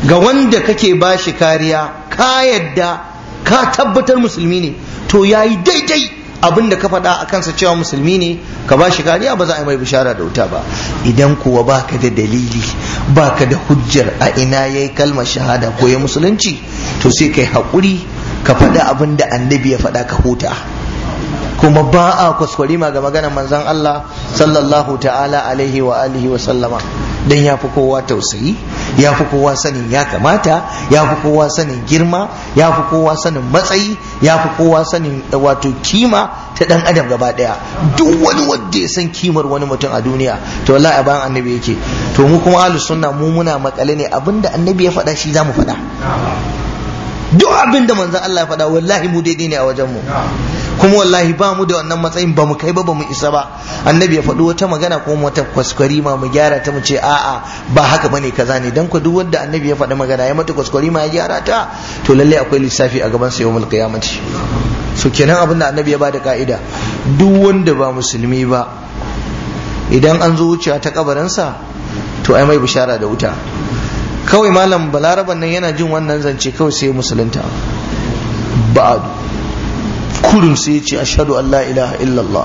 ga wanda kake bashi kariya ka yadda ka tabbatar musulmi ne, to yayi daidai abin da ka faɗa a kansa cewa musulmi ne, ka ba shi kariya, ba za a yi mai bishara da wuta ba. Idan kuwa baka da dalili, baka da hujjar a ina yayi kalmar shahada ko ya musulunci, to sai kai haƙuri ka faɗi abin da annabi ya faɗa ka huta. Kuma ba a kwaskwarima ga maganar manzon Allah sallallahu ta'ala alaihi wa alihi wa sallama, dan ya fi kowa tausayi, ya fi kowa sanin ya kamata, ya fi kowa sanin girma, ya fi kowa sanin matsayi, ya fi kowa sanin wato kima ta dan adam gaba daya. Duk wani wanda ya san kimar wani mutum a duniya, to wallahi a bayan annabi yake. To mu kuma ahlus sunna mu muna makale ne, abinda annabi ya faɗa shi zamu faɗa. Duk abinda manzon Allah ya faɗa wallahi mu daidai ne a wajen mu, kuma wallahi ba mu da wannan matsayin, ba mu kai ba, ba mu isa ba. Annabi ya faɗi wata magana ko wata kwaskwari ma mu gyara ta, mu ce a'a ba haka bane kaza ne. Dan ku duk wanda annabi ya faɗi magana ya mata kwaskwari ma ya gyara ta, to lalle akwai lissafi a gaban sa yawmul qiyamati. So kenan abin da annabi ya bada ka'ida, duk wanda ba musulmi ba idan an zo wucewa ta kabarinsa to ai mai bishara da wuta. Kawai malam balaraban nan yana jin wannan zance kawai sai musulunta. Ba'adu kurin sai ce ashhadu an la ilaha illallah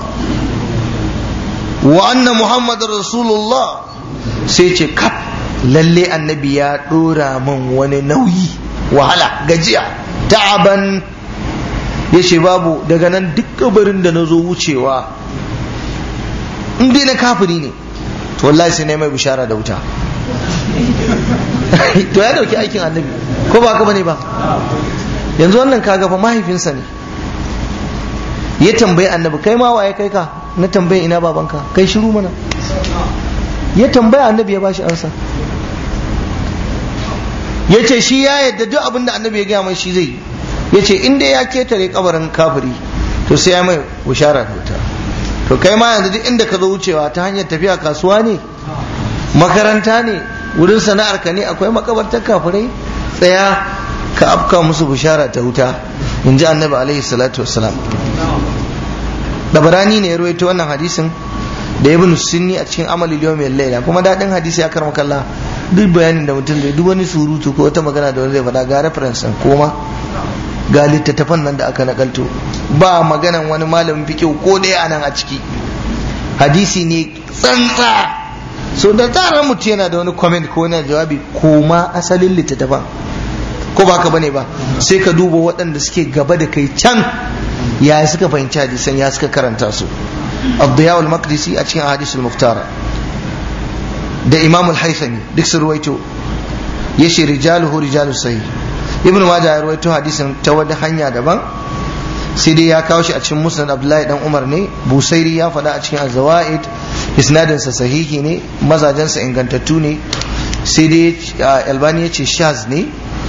wa anna muhammadar rasulullah, sai ce kaf lalle annabi ya dora min wani nauyi, wahala, gajiya, ta'aban. Ya ce babu, daga nan duk kabarin da na zo wucewa in dai na kafiri ne to wallahi sai na mai bishara da wuta. To ya dauki aikin annabi ko ba ka bane ba? Yanzu wannan kaga fa mahaifinsa ne ya tambayi annabi, kai ma waye kai ka? Na tambaye ina babanka, kai shiru mana. Ya tambaya annabi ya bashi ansa, ya ce shi ya yadda duk abin da annabi ya gaya mai shi zai. Ya ce in dai ya ketare kabarin kafiri to sai ya mai bushara da wuta. To kai ma yanzu duk inda ka zo wucewa, ta hanyar tafiya kasuwa ne, makaranta ne, wurin sana'ar ka ne, akwai makabartar kafirai, tsaya ka afka musu bushara ta wuta, in ji annabi alaihi salatu wassalam. Dabarani ne ya rawaito wannan hadisin da Ibn Sunni a cikin Amal al-Yawm wal-Layla. Kuma dadin hadisi ya karma kalla, duk bayanin da mutum zai, duk wani surutu ko wata magana da wani zai faɗa, ga reference koma ga littattafan nan da aka nakalto, ba maganan wani malamin fiqh ko ɗaya anan a ciki, hadisi ne tsantsa. So da tsarin mutum yana da wani comment ko wani jawabi, koma asalin littattafan, ko ba ka bane ba, sai ka duba waɗanda suke gaba da kai can ya suka fahimci hadisan, ya suka karanta su. Abdiya al-Maqdisi a cikin Ahadith al-Muftara da Imam al-Haythami duk sun ruwaito, yace rijaluhu rijalu sahih. Ibn Majah ya ruwaito hadisin ta wata hanya daban, sai dai ya kawo shi a cikin Musnad Abdullahi dan Umar ne. Busairi ya faɗa a cikin Az-Zawaid, isnadin sa sahihi ne, mazajen sa ingantattu ne, sai dai Albani ya ce shaz ne,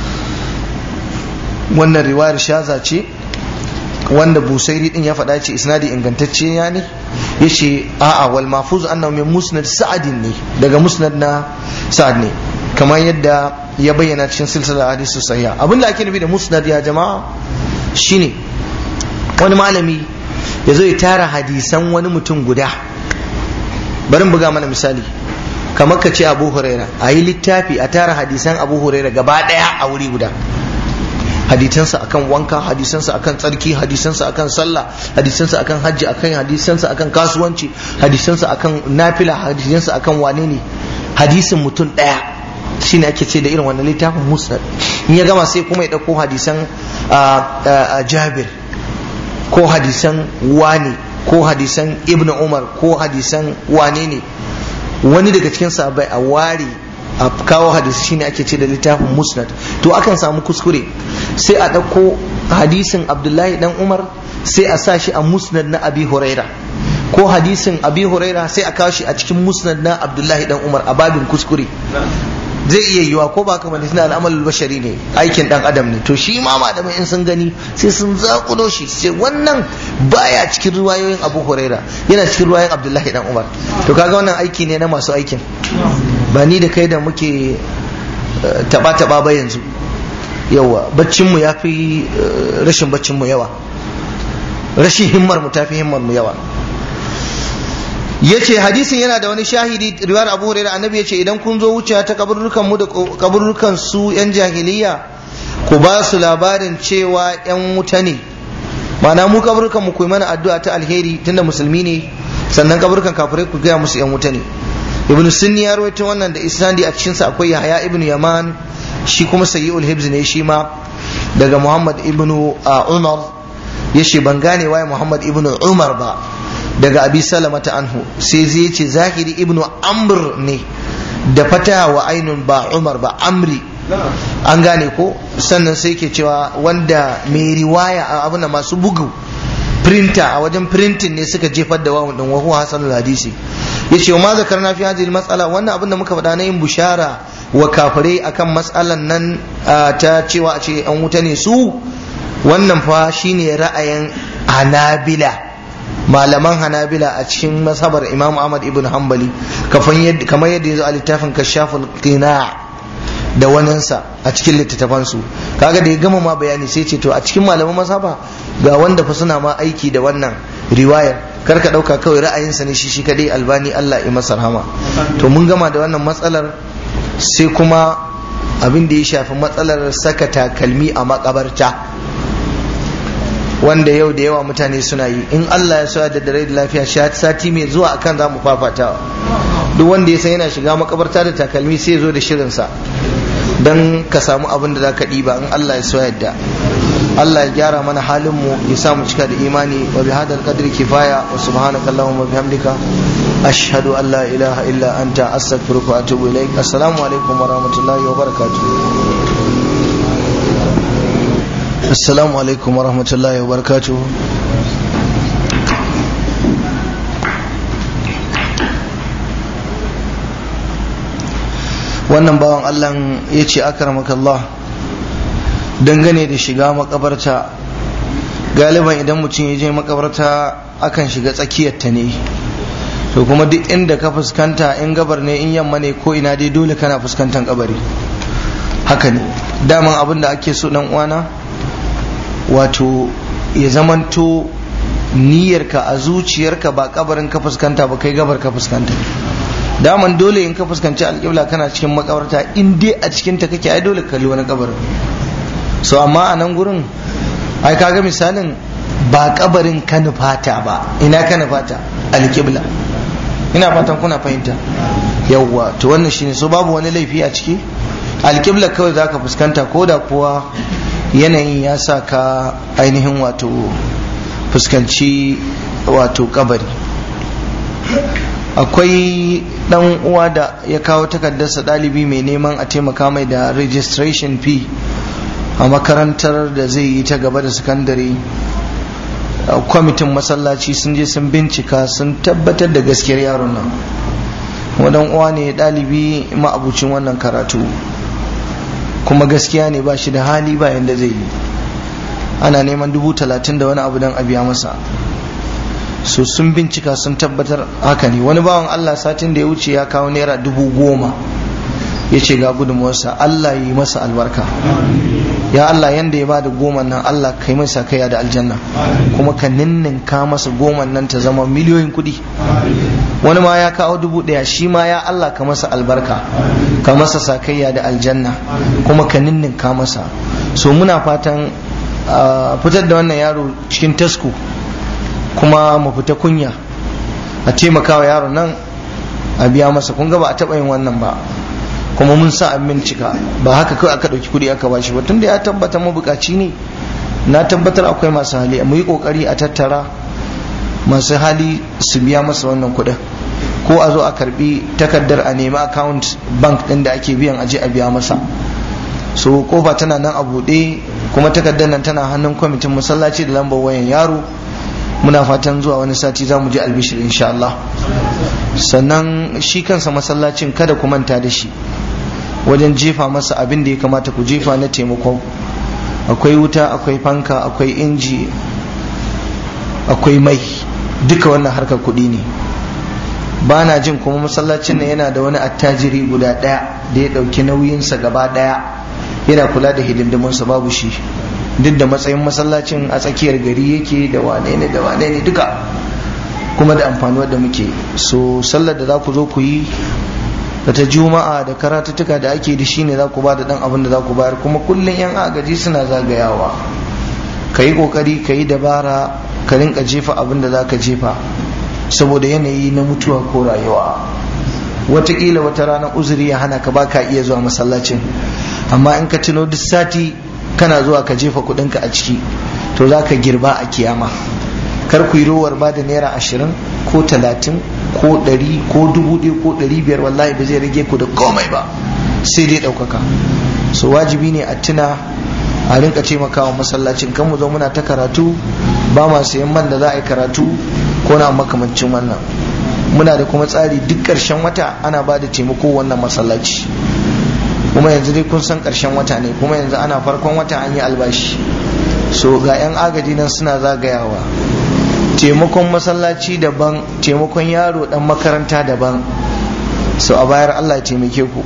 wannan riwayar shaza ce, wanda Busairi din ya faɗa ce isnadi ingantacce ya ne. Yace a'a wal mahfuz annahu min musnad Sa'd ne, daga musnad na Sa'd ne, kamar yadda ya bayyana cikin silsilar hadisi sahiha. Abinda ake nufi da musnad ya jama'a shine wani malami ya zo ya tara hadisan wani mutum guda. Bari in buga mana misali, kamar ka ce Abu Huraira, a yi littafi a tara hadisan Abu Huraira gaba daya a wuri guda, hadisansa akan wanka, hadisansa akan tsarki, hadisansa akan sallah, hadisansa akan hajji, akan hadisansa akan kasuwanci, hadisansa akan nafila, hadisansa akan wane ne, hadisin mutum daya shine ake ce da irin wannan littafin musnad. In ya gama sai kuma ya dauko hadisan Jabir ko hadisan wani ko hadisan Ibn Umar ko hadisan wane ne, wani daga cikin sahabbai a ware a kawo hadisi, shine ake ce da littafin musnad. To akan samu kuskure, sai a ɗauko hadisin Abdullahi dan Umar sai a sa shi a musnad na Abi Huraira, ko hadisin Abi Huraira sai a kawo shi a cikin musnad na Abdullahi dan Umar, a babin kuskure. Zai iya yiwa ko ba kamar suna al'amalul bashari ne, aikin dan adam ne. To shi ma malamai in sun gani sai sun zakulo shi, sai wannan baya cikin ruwayoyin Abu Huraira, yana cikin ruwayoyin Abdullahi dan Umar. To kaga wannan aiki ne na masu aikin, ba ni da kai da muke taba taba ba yanzu. Yawa baccin mu yafi rashin baccin mu yawa, rashin himmar mu tafi himmar mu yawa. yace hadisin yana da wani shahidi riwayar Abu Hurairah, annabi yace idan kun zo wucewa ta kaburrukan mu da kaburrukan su yan jahiliya ku ba su labarin cewa yan wuta ne, ma'ana mu kaburrukan mu ku yi mana addu'a ta alheri tunda musulmi ne, sannan kaburrukan kafirai ku gaya musu yan wuta ne. Ibn Sunni ya rawaito wannan da isnadi a cikin sa akwai Yahya ibn Yaman, shi kuma sayyi'ul hibz ne shi ma, daga Muhammad ibn Umar, yace ban gane waye Muhammad ibn Umar ba, daga Abi Salamata anhu, sai zai ce Zahiri ibn Amr ne da fata wa ainun ba Umar ba, Amri, an gane ko. Sannan sai ke cewa wanda mai riwaya a abin masu bugu printer a wajen printing ne suka jefar da wawun din wa huwa hasanul hadisi. Yace wa ma zakarna fi hadhihi mas'ala, wannan abin da muka faɗa na yin bushara wa kafirai akan mas'alan nan ta cewa a ce an wuta ne su, wannan fa shine ra'ayin Hanabila, malaman Hanabila a cikin mazhabar Imam Ahmad ibn Hanbali, kamar yadda yazo a littafin Kashaful Qina' da waninsa a cikin littattafansu. Kaga da ya gama ma bayani sai ce to a cikin malaman mazhaba ga wanda fa suna ma aiki da wannan riwayar, kar ka dauka kawai ra'ayinsa ne shi shi kadai. Albani Allah ya masa rahama. To mun gama da wannan matsalar, sai kuma abin da ya shafi matsalar saka takalmi a makabarta, wanda yau da yawa mutane suna yi. In Allah ya so da dare da lafiya sati mai zuwa akan za mu fafatawa. Duk wanda ya san yana shiga makabarta da takalmi sai ya zo da shirinsa don ka samu abin da za ka ɗiba in Allah ya so yadda. Allah ya gyara mana halin mu, ya sa mu cika da imani. Wa bi hadal qadri kifaya, wa subhanaka allahumma bihamdika ashhadu an la ilaha illa anta astaghfiruka wa atubu ilaik. Assalamu alaikum wa rahmatullahi wa barakatuh. Assalamu alaikum wa rahmatullahi wa barakatuh. Wannan bawan Allah ya ce akramakallah, dangane da shiga makabarta, galiban idan mutum ya je makabarta akan shiga tsakiyarta ne, to kuma duk inda ka fuskanta, in gabar ne in yamma ne ko ina dai dole kana fuskantar kabari. Haka ne daman abin da ake so dan uwana, wato ya zamanto niyyarka a zuciyarka ba kabarin ka fuskanta ba, kai gabar ka fuskanta. Daman dole in ka fuskanci alƙibla kana cikin makabarta, in dai a cikin ta kake ai dole ka kalli wani kabarin. So amma a nan gurin ai kaga misalin ba kabarin ka nufata ba, ina ka nufata? Alƙibla. Ina fatan kuna fahimta. Yawwa, to wannan shine, so babu wani laifi a ciki. Alƙibla kawai zaka fuskanta, ko da kuwa yanayin ya sa ka ainihin wato fuskanci wato kabari. Akwai dan uwa da ya kawo takardarsa, ɗalibi mai neman a taimaka mai da registration fee a makarantar da zai yi ta gaba da sakandare. Kwamitin masallaci sun je sun bincika sun tabbatar da gaskiyar yaron nan, kuma dan uwa ne ɗalibi ma'abucin wannan karatu, kuma gaskiya ne ba shi da hali ba yanda zai yi. Ana neman dubu talatin da wani abu don a biya masa. So sun bincika sun tabbatar haka ne. Wani bawan Allah satin da ya wuce ya kawo naira dubu goma, ya ce ga gudunmuwarsa. Allah yi masa albarka. Ya Allah, yanda ya bada goma nan, Allah kai masa kaiya da aljanna, kuma ka ninninka masa goma nan ta zama miliyoyin kuɗi. Wani ma ya kawo dubu ɗaya, shi ma ya Allah ka masa albarka, ka masa sakayya da aljanna, kuma ka ninninka masa. So muna fatan fitar da wannan yaro cikin tasku, kuma mu fita kunya, a taimakawa yaron nan a biya masa. Kun ga ba a taɓa yin wannan ba, kuma mun sa an bincika, ba haka kawai aka ɗauki kuɗi aka bashi ba. Tunda ya tabbata mabukaci ne, na tabbatar akwai masu hali, mu yi ƙoƙari a tattara masu hali su biya masa wannan kuɗin, ko a zo a karbi takardar a nemi account bank ɗin da ake biyan aje a biya masa. So kofa tana nan a buɗe, kuma takardar nan tana hannun kwamitin masallaci da lambar wayan yaro. Muna fatan zuwa wani sati za mu je albishir insha Allah. Sannan shi kansa masallacin kada ku manta da shi wajen jefa masa abin da ya kamata ku jefa na taimako. Akwai wuta, akwai fanka, akwai inji, akwai mai, duka wannan harkar kuɗi ne. Ba na jin kuma masallacin nan yana da wani attajiri guda ɗaya da ya ɗauki nauyinsa gaba ɗaya yana kula da hidindimunsa, babu shi. Duk da matsayin masallacin a tsakiyar gari yake da wane ne da wane ne duka, kuma da amfani da muke. So sallar da za ku zo ku yi da ta juma'a da karatuttuka da ake da shi ne za ku ba da dan abin da za ku bayar, kuma kullum yan agaji suna zagayawa. Ka yi kokari ka yi dabara ka rinka jefa abin da za ka jefa, saboda yanayi na mutuwa ko rayuwa. Wataƙila wata ranar uzuri ya hana ka baka iya zuwa masallacin, amma in ka tuno duk sati kana zuwa ka jefa kuɗinka a ciki, to za ka girba a kiyama. Kar ku yi rowar ba da naira ashirin ko talatin ko ɗari ko dubu ɗaya ko ɗari biyar, wallahi ba zai rage ku da komai ba, sai dai ɗaukaka. So wajibi ne a tuna a rinka taimakawa masallacin, kan mu zo muna ta karatu ba ma sayan man da za a yi karatu ko na makamancin wannan. Muna da kuma tsari duk ƙarshen wata ana ba da taimako wannan masallaci, kuma yanzu dai kun san ƙarshen wata ne, kuma yanzu ana farkon wata an yi albashi. So ga 'yan agaji nan suna zagayawa, taimakon masallaci daban, taimakon yaro dan makaranta daban. So a bayar, Allah ya taimake ku.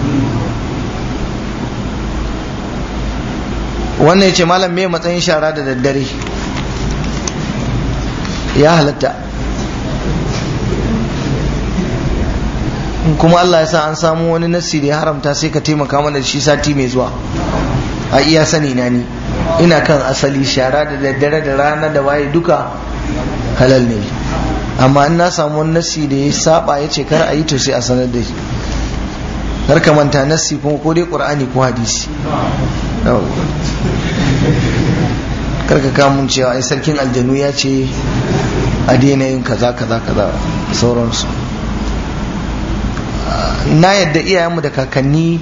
Wannan ya ce malam me matsayin shara da daddare? Ya halatta, kuma Allah ya sa an samu wani nassi da ya haramta sai ka taimaka mana da shi sati mai zuwa. A iya sani na ni ina kan asali, shara da daddare da rana da waye duka halal ne, amma in na samu wani nassi da ya saba ya ce kar a yi to sai a sanar da shi. Kar ka manta nassi kuma ko dai Qur'ani ko hadisi. Kar ka kamun cewa ai sarkin aljanu ya ce a daina yin kaza kaza kaza sauransu. Na yadda iyayenmu da kakanni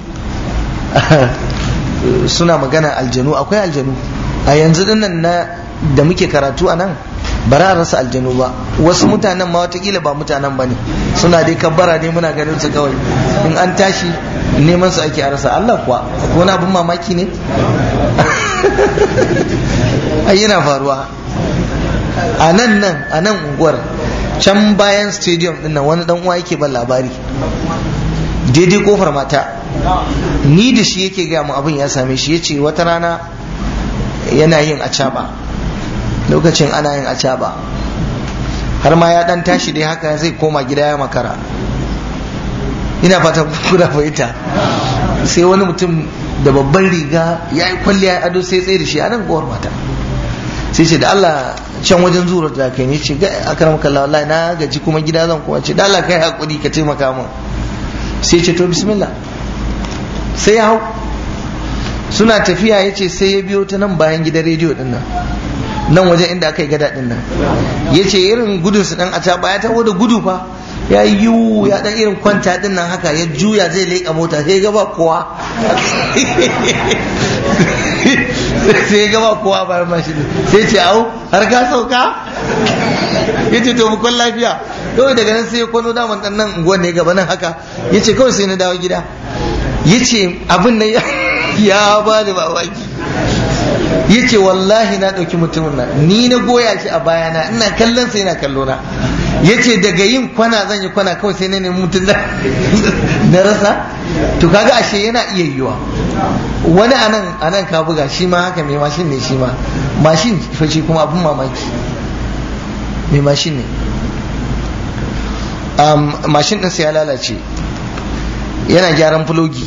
suna magana aljanu, akwai aljanu a yanzu dinnan na da muke karatu a nan, ba za a rasa aljanu ba. Wasu mutanen ma watakila ba mutanen ba ne, suna dai kabbara ne muna ganin su kawai, in an tashi neman su ake a rasa. Allah kuwa wani abin mamaki ne. ai yana faruwa a nan nan a nan unguwar can bayan stadium din nan, wani dan uwa yake ban labari daidai kofar mata, ni da shi yake gaya mu abin ya same shi. Yace wata rana yana yin acaba, lokacin ana yin acaba, har ma ya dan tashi dai haka zai koma gida ya makara. Ina fata kuna fahimta. Sai wani mutum da babban riga ya yi kwalliya ya ado sai tsaye da shi a nan kofar mata, sai ce da Allah can wajen zuwa da kai ne, ce ga akramaka Allah wallahi na gaji kuma gida zan kuma, ce da Allah kai hakuri ka taimaka min. Sai ce to bismillah, sai ya hau. Suna tafiya ya ce sai ya biyo ta nan bayan gidan rediyo din nan, nan wajen inda aka yi gada din nan. Ya ce irin gudun su dan a ta baya taho da gudu fa, ya yi yiwu ya dan irin kwanta din nan haka, ya juya zai leƙa mota sai ga ba kowa. sai ga ba kowa bayan mashin, sai ce au har ka sauka. Ya ce to mukon lafiya kawai. Daga nan sai ya kwano daman dan nan unguwan ne gaba nan haka, ya ce kawai sai na dawo gida. Ya ce abin nan ya ba da babaki. Ya ce wallahi na ɗauki mutumin nan, ni na goya shi a bayana, ina kallon sai yana kallo na. Ya ce daga yin kwana zan yi kwana kawai sai na nemi mutum na rasa. To kaga ashe yana iya yiwa. Wani anan anan ka buga shi ma haka, mai mashin ne shi ma, mashin fa shi kuma abin mamaki, mai mashin ne. Um, mashin ɗin sai ya lalace, yana gyaran fulogi,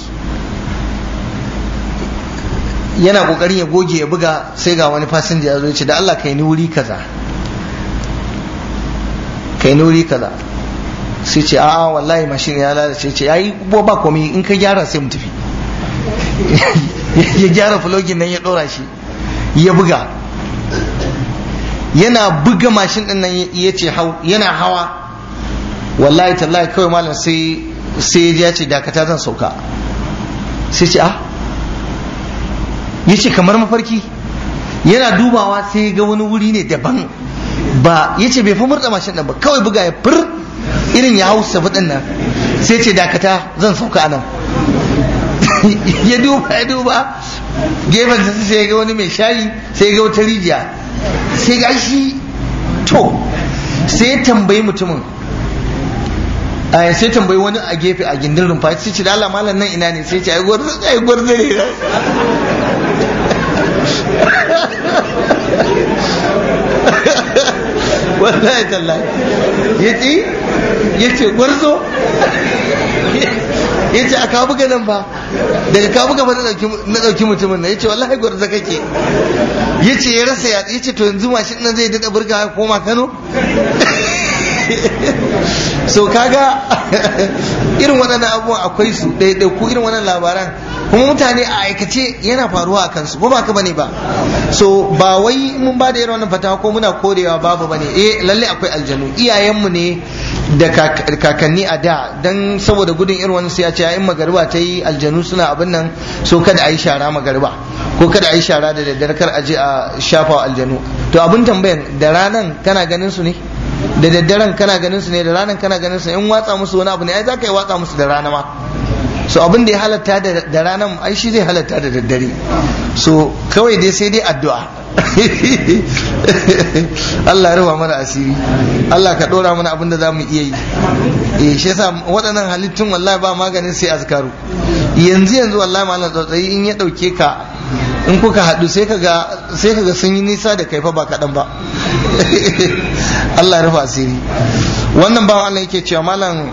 yana kokarin ya goge ya buga, sai ga wani fasinja ya zo ya ce da Allah kai ni wuri kaza, kai ni wuri kaza. Sai ce a'a wallahi mashin ya lalace. Ce yayi ba komai, in ka gyara sai mu tafi. Ya gyara fulogin nan ya dora shi ya buga, yana buga mashin din nan ya ce hau, yana hawa wallahi tallahi kawai malam sai sai ya ce dakata zan sauka. Sai ce ah, ya ce kamar mafarki, yana dubawa sai ga wani wuri ne daban, ba ya ce bai fi murda mashin nan ba, kawai buga ya fir irin ya hau sabu din nan. Sai ce dakata zan sauka anan. ya duba ya duba gefen sa sai ga wani mai shayi, sai ga wata rijiya, sai ga shi to sai ya tambayi mutumin, a sai tambayi wani a gefe a gindin rumfa, sai ce da Allah malam nan ina ne? Sai ce ai gwarzo ai gwarzo ne. wallahi tallahi yace yace gwarzo yace aka buga nan ba daga ka buga ba na dauki na dauki mutumin nan yace wallahi gwarzo kake yace ya rasa ya yace to yanzu mashin nan zai dada burga koma Kano so kaga irin waɗannan abubuwan akwai su ɗaiɗai ku irin wannan labaran kuma mutane a aikace yana faruwa a kansu ko ba ka bane ba so ba wai mun ba da irin wannan fatawa ko muna korewa babu bane eh lalle akwai aljanu iyayenmu ne da kakanni a da dan saboda gudun irin wannan sai ya ce in magariba ta yi aljanu suna abin nan so kada a yi shara magariba ko kada a yi shara da daddare kar a je a shafa aljanu to abin tambayan da ranan kana ganin su ne da daddaren kana ganin su ne da ranan kana ganin su in watsa musu wani abu ne ai za ka yi watsa musu da rana ma so abin da ya halatta da ranan ai shi zai halatta da daddare so kawai dai sai dai addu'a Allah ya rufa mana asiri Allah ka dora mana abin da za mu iya yi eh shi yasa waɗannan halittun wallahi ba maganin sai azkaru yanzu yanzu wallahi malam tsautsayi in ya dauke ka in kuka haɗu sai kaga sai kaga sun yi nisa da kai fa ba kaɗan ba Allah ya rufa asiri wannan bawan Allah yake cewa malam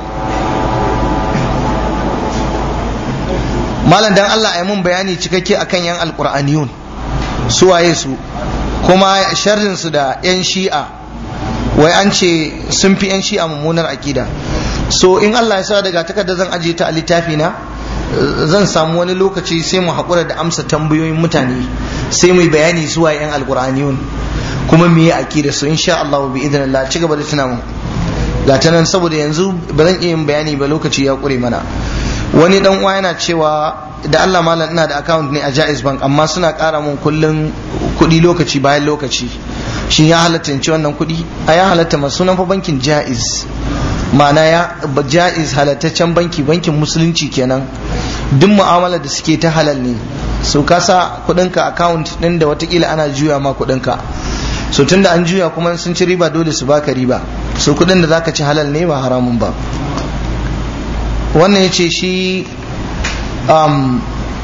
malam dan Allah ya mun bayani cikakke akan yan alqur'aniyun su waye su kuma sharrin su da yan shi'a wai an ce sun fi yan shi'a mummunar akida so in Allah ya sa daga takarda zan ajiye ta a littafi na zan samu wani lokaci sai mu haƙura da amsa tambayoyin mutane sai mu bayani su waye yan alqur'aniyun kuma me ya akida su insha Allah bi idnillah ci gaba da tuna mu ga ta nan saboda yanzu ba zan iya yin bayani ba lokaci ya ƙure mana wani dan uwa yana cewa da Allah malam ina da account ne a Jaiz Bank amma suna ƙara mun kullun kuɗi lokaci bayan lokaci shin ya halatta in ci wannan kuɗi a ya halatta ma sunan fa bankin Jaiz ma'ana ya Jaiz halattaccen banki bankin musulunci kenan duk mu'amala da suke ta halal ne so ka sa kuɗinka account ɗin da watakila ana juya ma kuɗinka so tunda an juya kuma sun ci riba dole su baka riba so kuɗin da zaka ci halal ne ba haramun ba wannan ya ce shi um,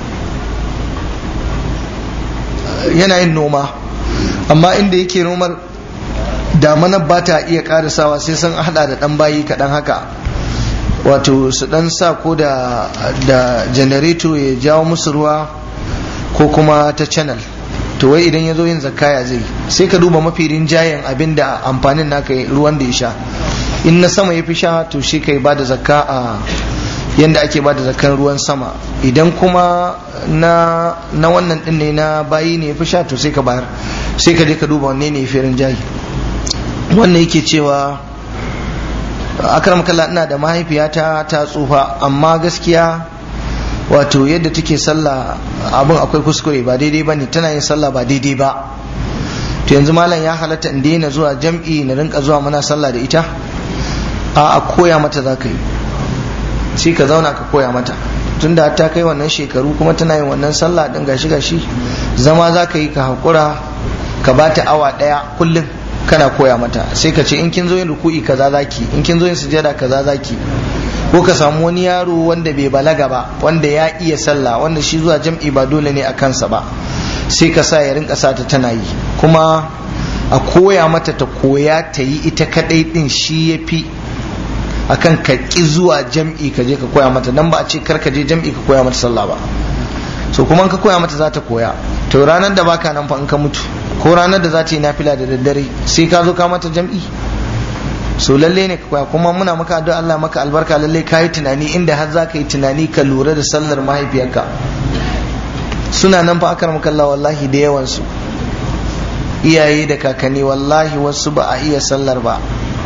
yana yin noma amma inda yake nomar damanar ba ta iya karisawa sai sun hada da dan bayi kaɗan haka wato su dan sa ko da da janareto ya jawo musu ruwa ko kuma ta channel to wai idan ya zo yin zakaya zai sai ka duba mafi rinjayen abin da amfanin naka ruwan da ya sha in na sama ya fi sha to shi kai ba da zakka a yanda ake ba da zakkan ruwan sama idan kuma na na wannan din ne na bayi ne ya fi sha to sai ka bayar sai ka je ka duba wanne ne ya fi rinjaye wannan yake cewa akram kallah ina da mahaifiyata ta tsufa amma gaskiya wato yadda take sallah abin akwai kuskure ba daidai ba ne tana yin sallah ba daidai ba to yanzu malam ya halatta in daina zuwa jam'i na rinka zuwa muna sallah da ita a koya mata za ka yi sai ka zauna ka koya mata tunda ta kai wannan shekaru kuma tana yin wannan sallah din gashi gashi zama za ka yi ka haƙura ka ba ta awa ɗaya kullum kana koya mata sai ka ce in kin zo yin ruku'i kaza zaki in kin zo yin sujada kaza zaki ko ka samu wani yaro wanda bai balaga ba wanda ya iya sallah wanda shi zuwa jam'i ba dole ne a kansa ba sai ka sa ya rinka sa ta tana yi kuma a koya mata ta koya ta yi ita kadai din shi yafi akan ka ki zuwa jam'i ka je ka koya mata dan ba a ce kar ka je jam'i ka koya mata sallah ba so kuma in ka koya mata za ta koya to ranar da baka nan fa in ka mutu ko ranar da za ta yi nafila da daddare sai ka zo ka mata jam'i so lalle ne ka koya kuma muna maka addu'a Allah maka albarka lalle ka yi tunani inda har za ka yi tunani ka lura da sallar mahaifiyarka suna nan fa akar maka Allah wallahi da yawan su iyaye da kakanni wallahi wasu ba a iya sallar ba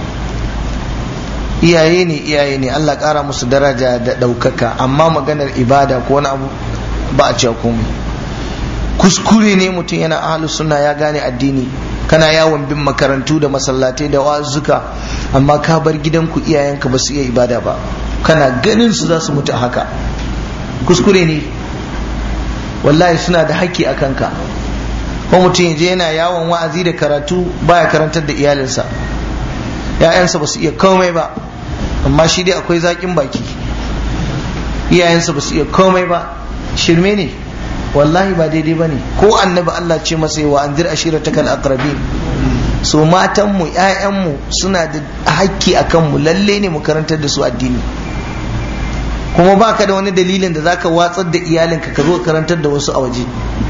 iyaye ne iyaye ne Allah ƙara musu daraja da ɗaukaka amma maganar ibada ko wani abu ba a cewa komai kuskure ne mutum yana ahlus sunna ya gane addini kana yawon bin makarantu da masallatai da wazuka amma ka bar gidanku iyayenka ba su iya ibada ba kana ganin su za su mutu haka kuskure ne wallahi suna da haƙƙi a kanka ko mutum ya je yana yawon wa'azi da karatu baya karantar da iyalinsa ‘ya'yansa ba su iya komai ba amma shi dai akwai zaƙin baki iyayensa ba su iya komai ba shirme ne wallahi ba daidai ba ne ko annabi Allah ce masa wa anzir ashiratakal aqrabin so matanmu ƴaƴanmu suna da hakki a kanmu, lalle ne mu karantar da su addini. kuma baka da wani dalilin da zaka watsar da iyalinka ka zo karantar da wasu a waje.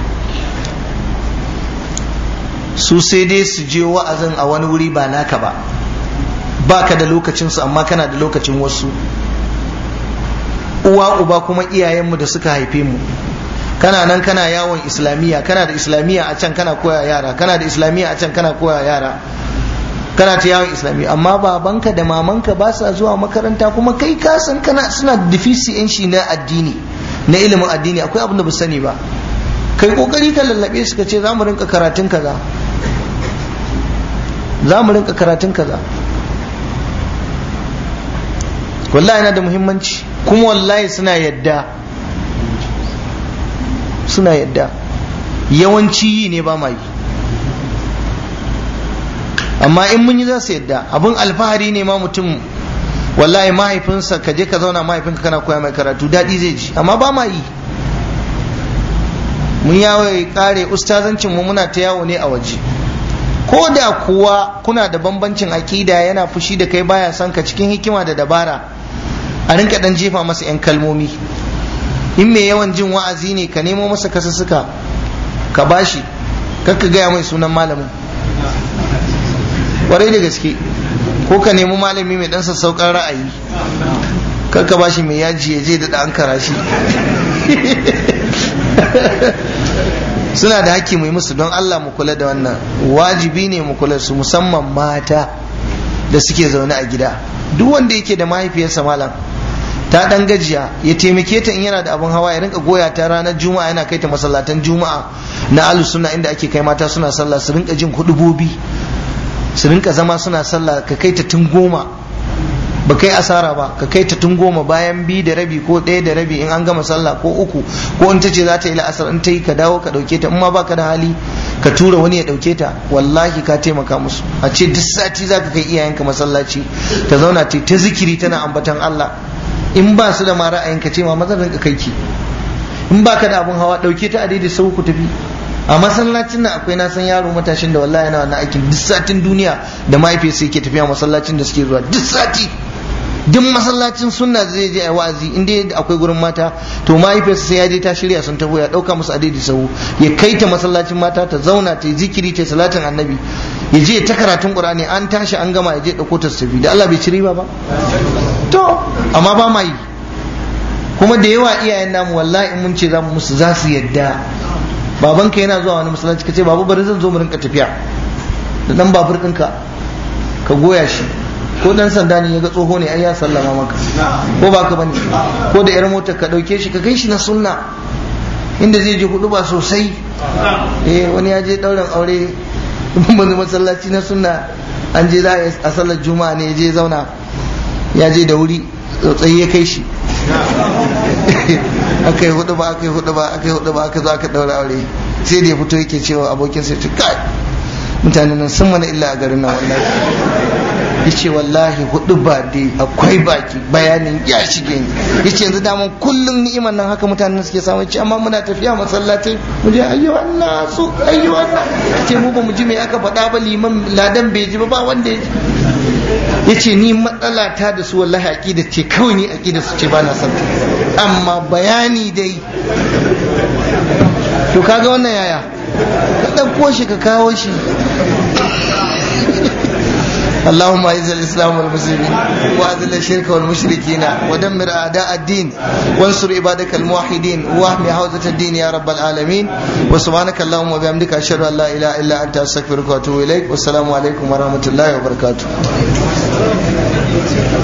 su sai dai su je wa'azin a wani wuri ba naka ba, baka da lokacinsu amma kana da lokacin wasu. uwa uba kuma iyayenmu da suka haife mu, kana nan kana yawon islamiyya, kana da islamiyya a can kana koya yara, kana da islamiyya a can kana koya yara, kana ta yawon islamiyya, amma babanka da mamanka ba sa zuwa makaranta, kuma kai ka san kana suna da deficiency na addini, na ilimin addini, akwai abin da ba sani ba. kai kokari ka lallabe su ka ce za mu rinka karatun kaza, za mu rinka karatun kaza. wallahi yana da muhimmanci, kuma wallahi suna yadda, suna yadda. yawanci yi ne ba ma yi, amma in mun yi za su yadda. abin alfahari ne ma mutum wallahi mahaifinsa ka je ka zauna mahaifinka kana koya mai karatu, daɗi zai ji, amma ba ma yi. mun yawo kare ustazancin mu muna ta yawo ne a waje. ko da kuwa kuna da bambancin akida, yana fushi da kai, baya son ka, cikin hikima da dabara a rinka dan jefa masa yan kalmomi. in mai yawan jin wa'azi ne ka nemo masa kasussuka ka bashi, kakka gaya mai sunan malamin, kwarai da gaske. ko ka nemi malami mai dan sassauƙan ra'ayi, kakka bashi mai yaji ya je da ɗan karashi. suna da haƙƙi mu yi musu, don Allah mu kula da wannan, wajibi ne mu kula su, musamman mata da suke zaune a gida. duk wanda yake da mahaifiyarsa malam ta dan gajiya, ya taimake ta in yana da abin hawa, ya rinka goya ta ranar juma'a, yana kai ta masallatan juma'a na ahlus sunna inda ake kai mata suna sallah, su rinka jin hudubobi, su rinka zama suna sallah. ka kai ta tun goma, ba kai asara ba, ka kai ta tun goma, bayan bi da rabi ko ɗaya da rabi in an gama sallah, ko uku, ko in ta ce za ta yi la'asar, in ta yi ka dawo ka ɗauke ta, in ma baka da hali ka tura wani ya ɗauke ta. wallahi ka taimaka musu. a ce duk sati za ka kai iyayenka masallaci, ta zauna ta ta zikiri tana ambatan Allah. in ba su da ma ra'ayin ka ce ma mazan rinka kai ki, in baka da abun hawa ɗauke ta a daidai sau ku tafi. a masallacin nan akwai na san yaro matashin da wallahi yana wannan aikin duk satin duniya, da mahaifiyarsa yake tafiya masallacin da suke zuwa duk sati. duk masallacin sunna zai je a wa'azi, in dai akwai gurin mata to mahaifiyarsa sai ya je ta shirya sun taho, ya dauka musu adadi sau, ya kai ta masallacin mata, ta zauna ta yi zikiri, ta salatin annabi, ya je ta karatun qur'ani, an tashi an gama ya je dauko ta tafi. da Allah bai ci riba ba? to amma ba ma yi. kuma da yawa iyayen namu wallahi in mun ce za mu musu za su yadda. babanka yana zuwa wani masallaci, ka ce babu bari zan zo mu rinka tafiya da dan babur ɗinka, ka goya shi. ko dan sanda ne ya ga tsoho ne ai ya sallama maka, ko ba ka bane? ko da yar motar ka dauke shi ka kai shi na sunna inda zai je hudu ba sosai. eh wani ya je dauran aure mun masallaci na sunna, an je za a sallar juma'a ne, ya je zauna, ya je da wuri, tsotsayi ya kai shi. aka yi hudu ba aka yi hudu ba aka yi hudu ba aka zo aka daura aure. sai da ya fito yake cewa abokin sai, kai mutanen nan sun mana illa a garin nan wallahi. yace wallahi hudu ba dai akwai baki, bayanin ya shige ni. yace yanzu daman kullum ni'imar nan haka mutanen suke samu. yace amma muna tafiya masallatai mu je ayyuhan nasu ayyuhan nasu, yace mu ba mu ji me aka faɗa ba, liman ladan bai ji ba, ba wanda ya ji. yace ni matsala ta da su wallahi aqida ce kawai, ni aqida su ce ba na son, amma bayani dai. to kaga wannan yaya, ka ɗauko shi ka kawo shi. اللهم اعز الاسلام والمسلمين واذل الشرك والمشركين ودمر اعداء الدين وانصر عبادك الموحدين واحمي حوزة الدين يا رب العالمين. وسبحانك اللهم وبحمدك اشهد ان لا اله الا انت استغفرك واتوب اليك. والسلام عليكم ورحمة الله وبركاته.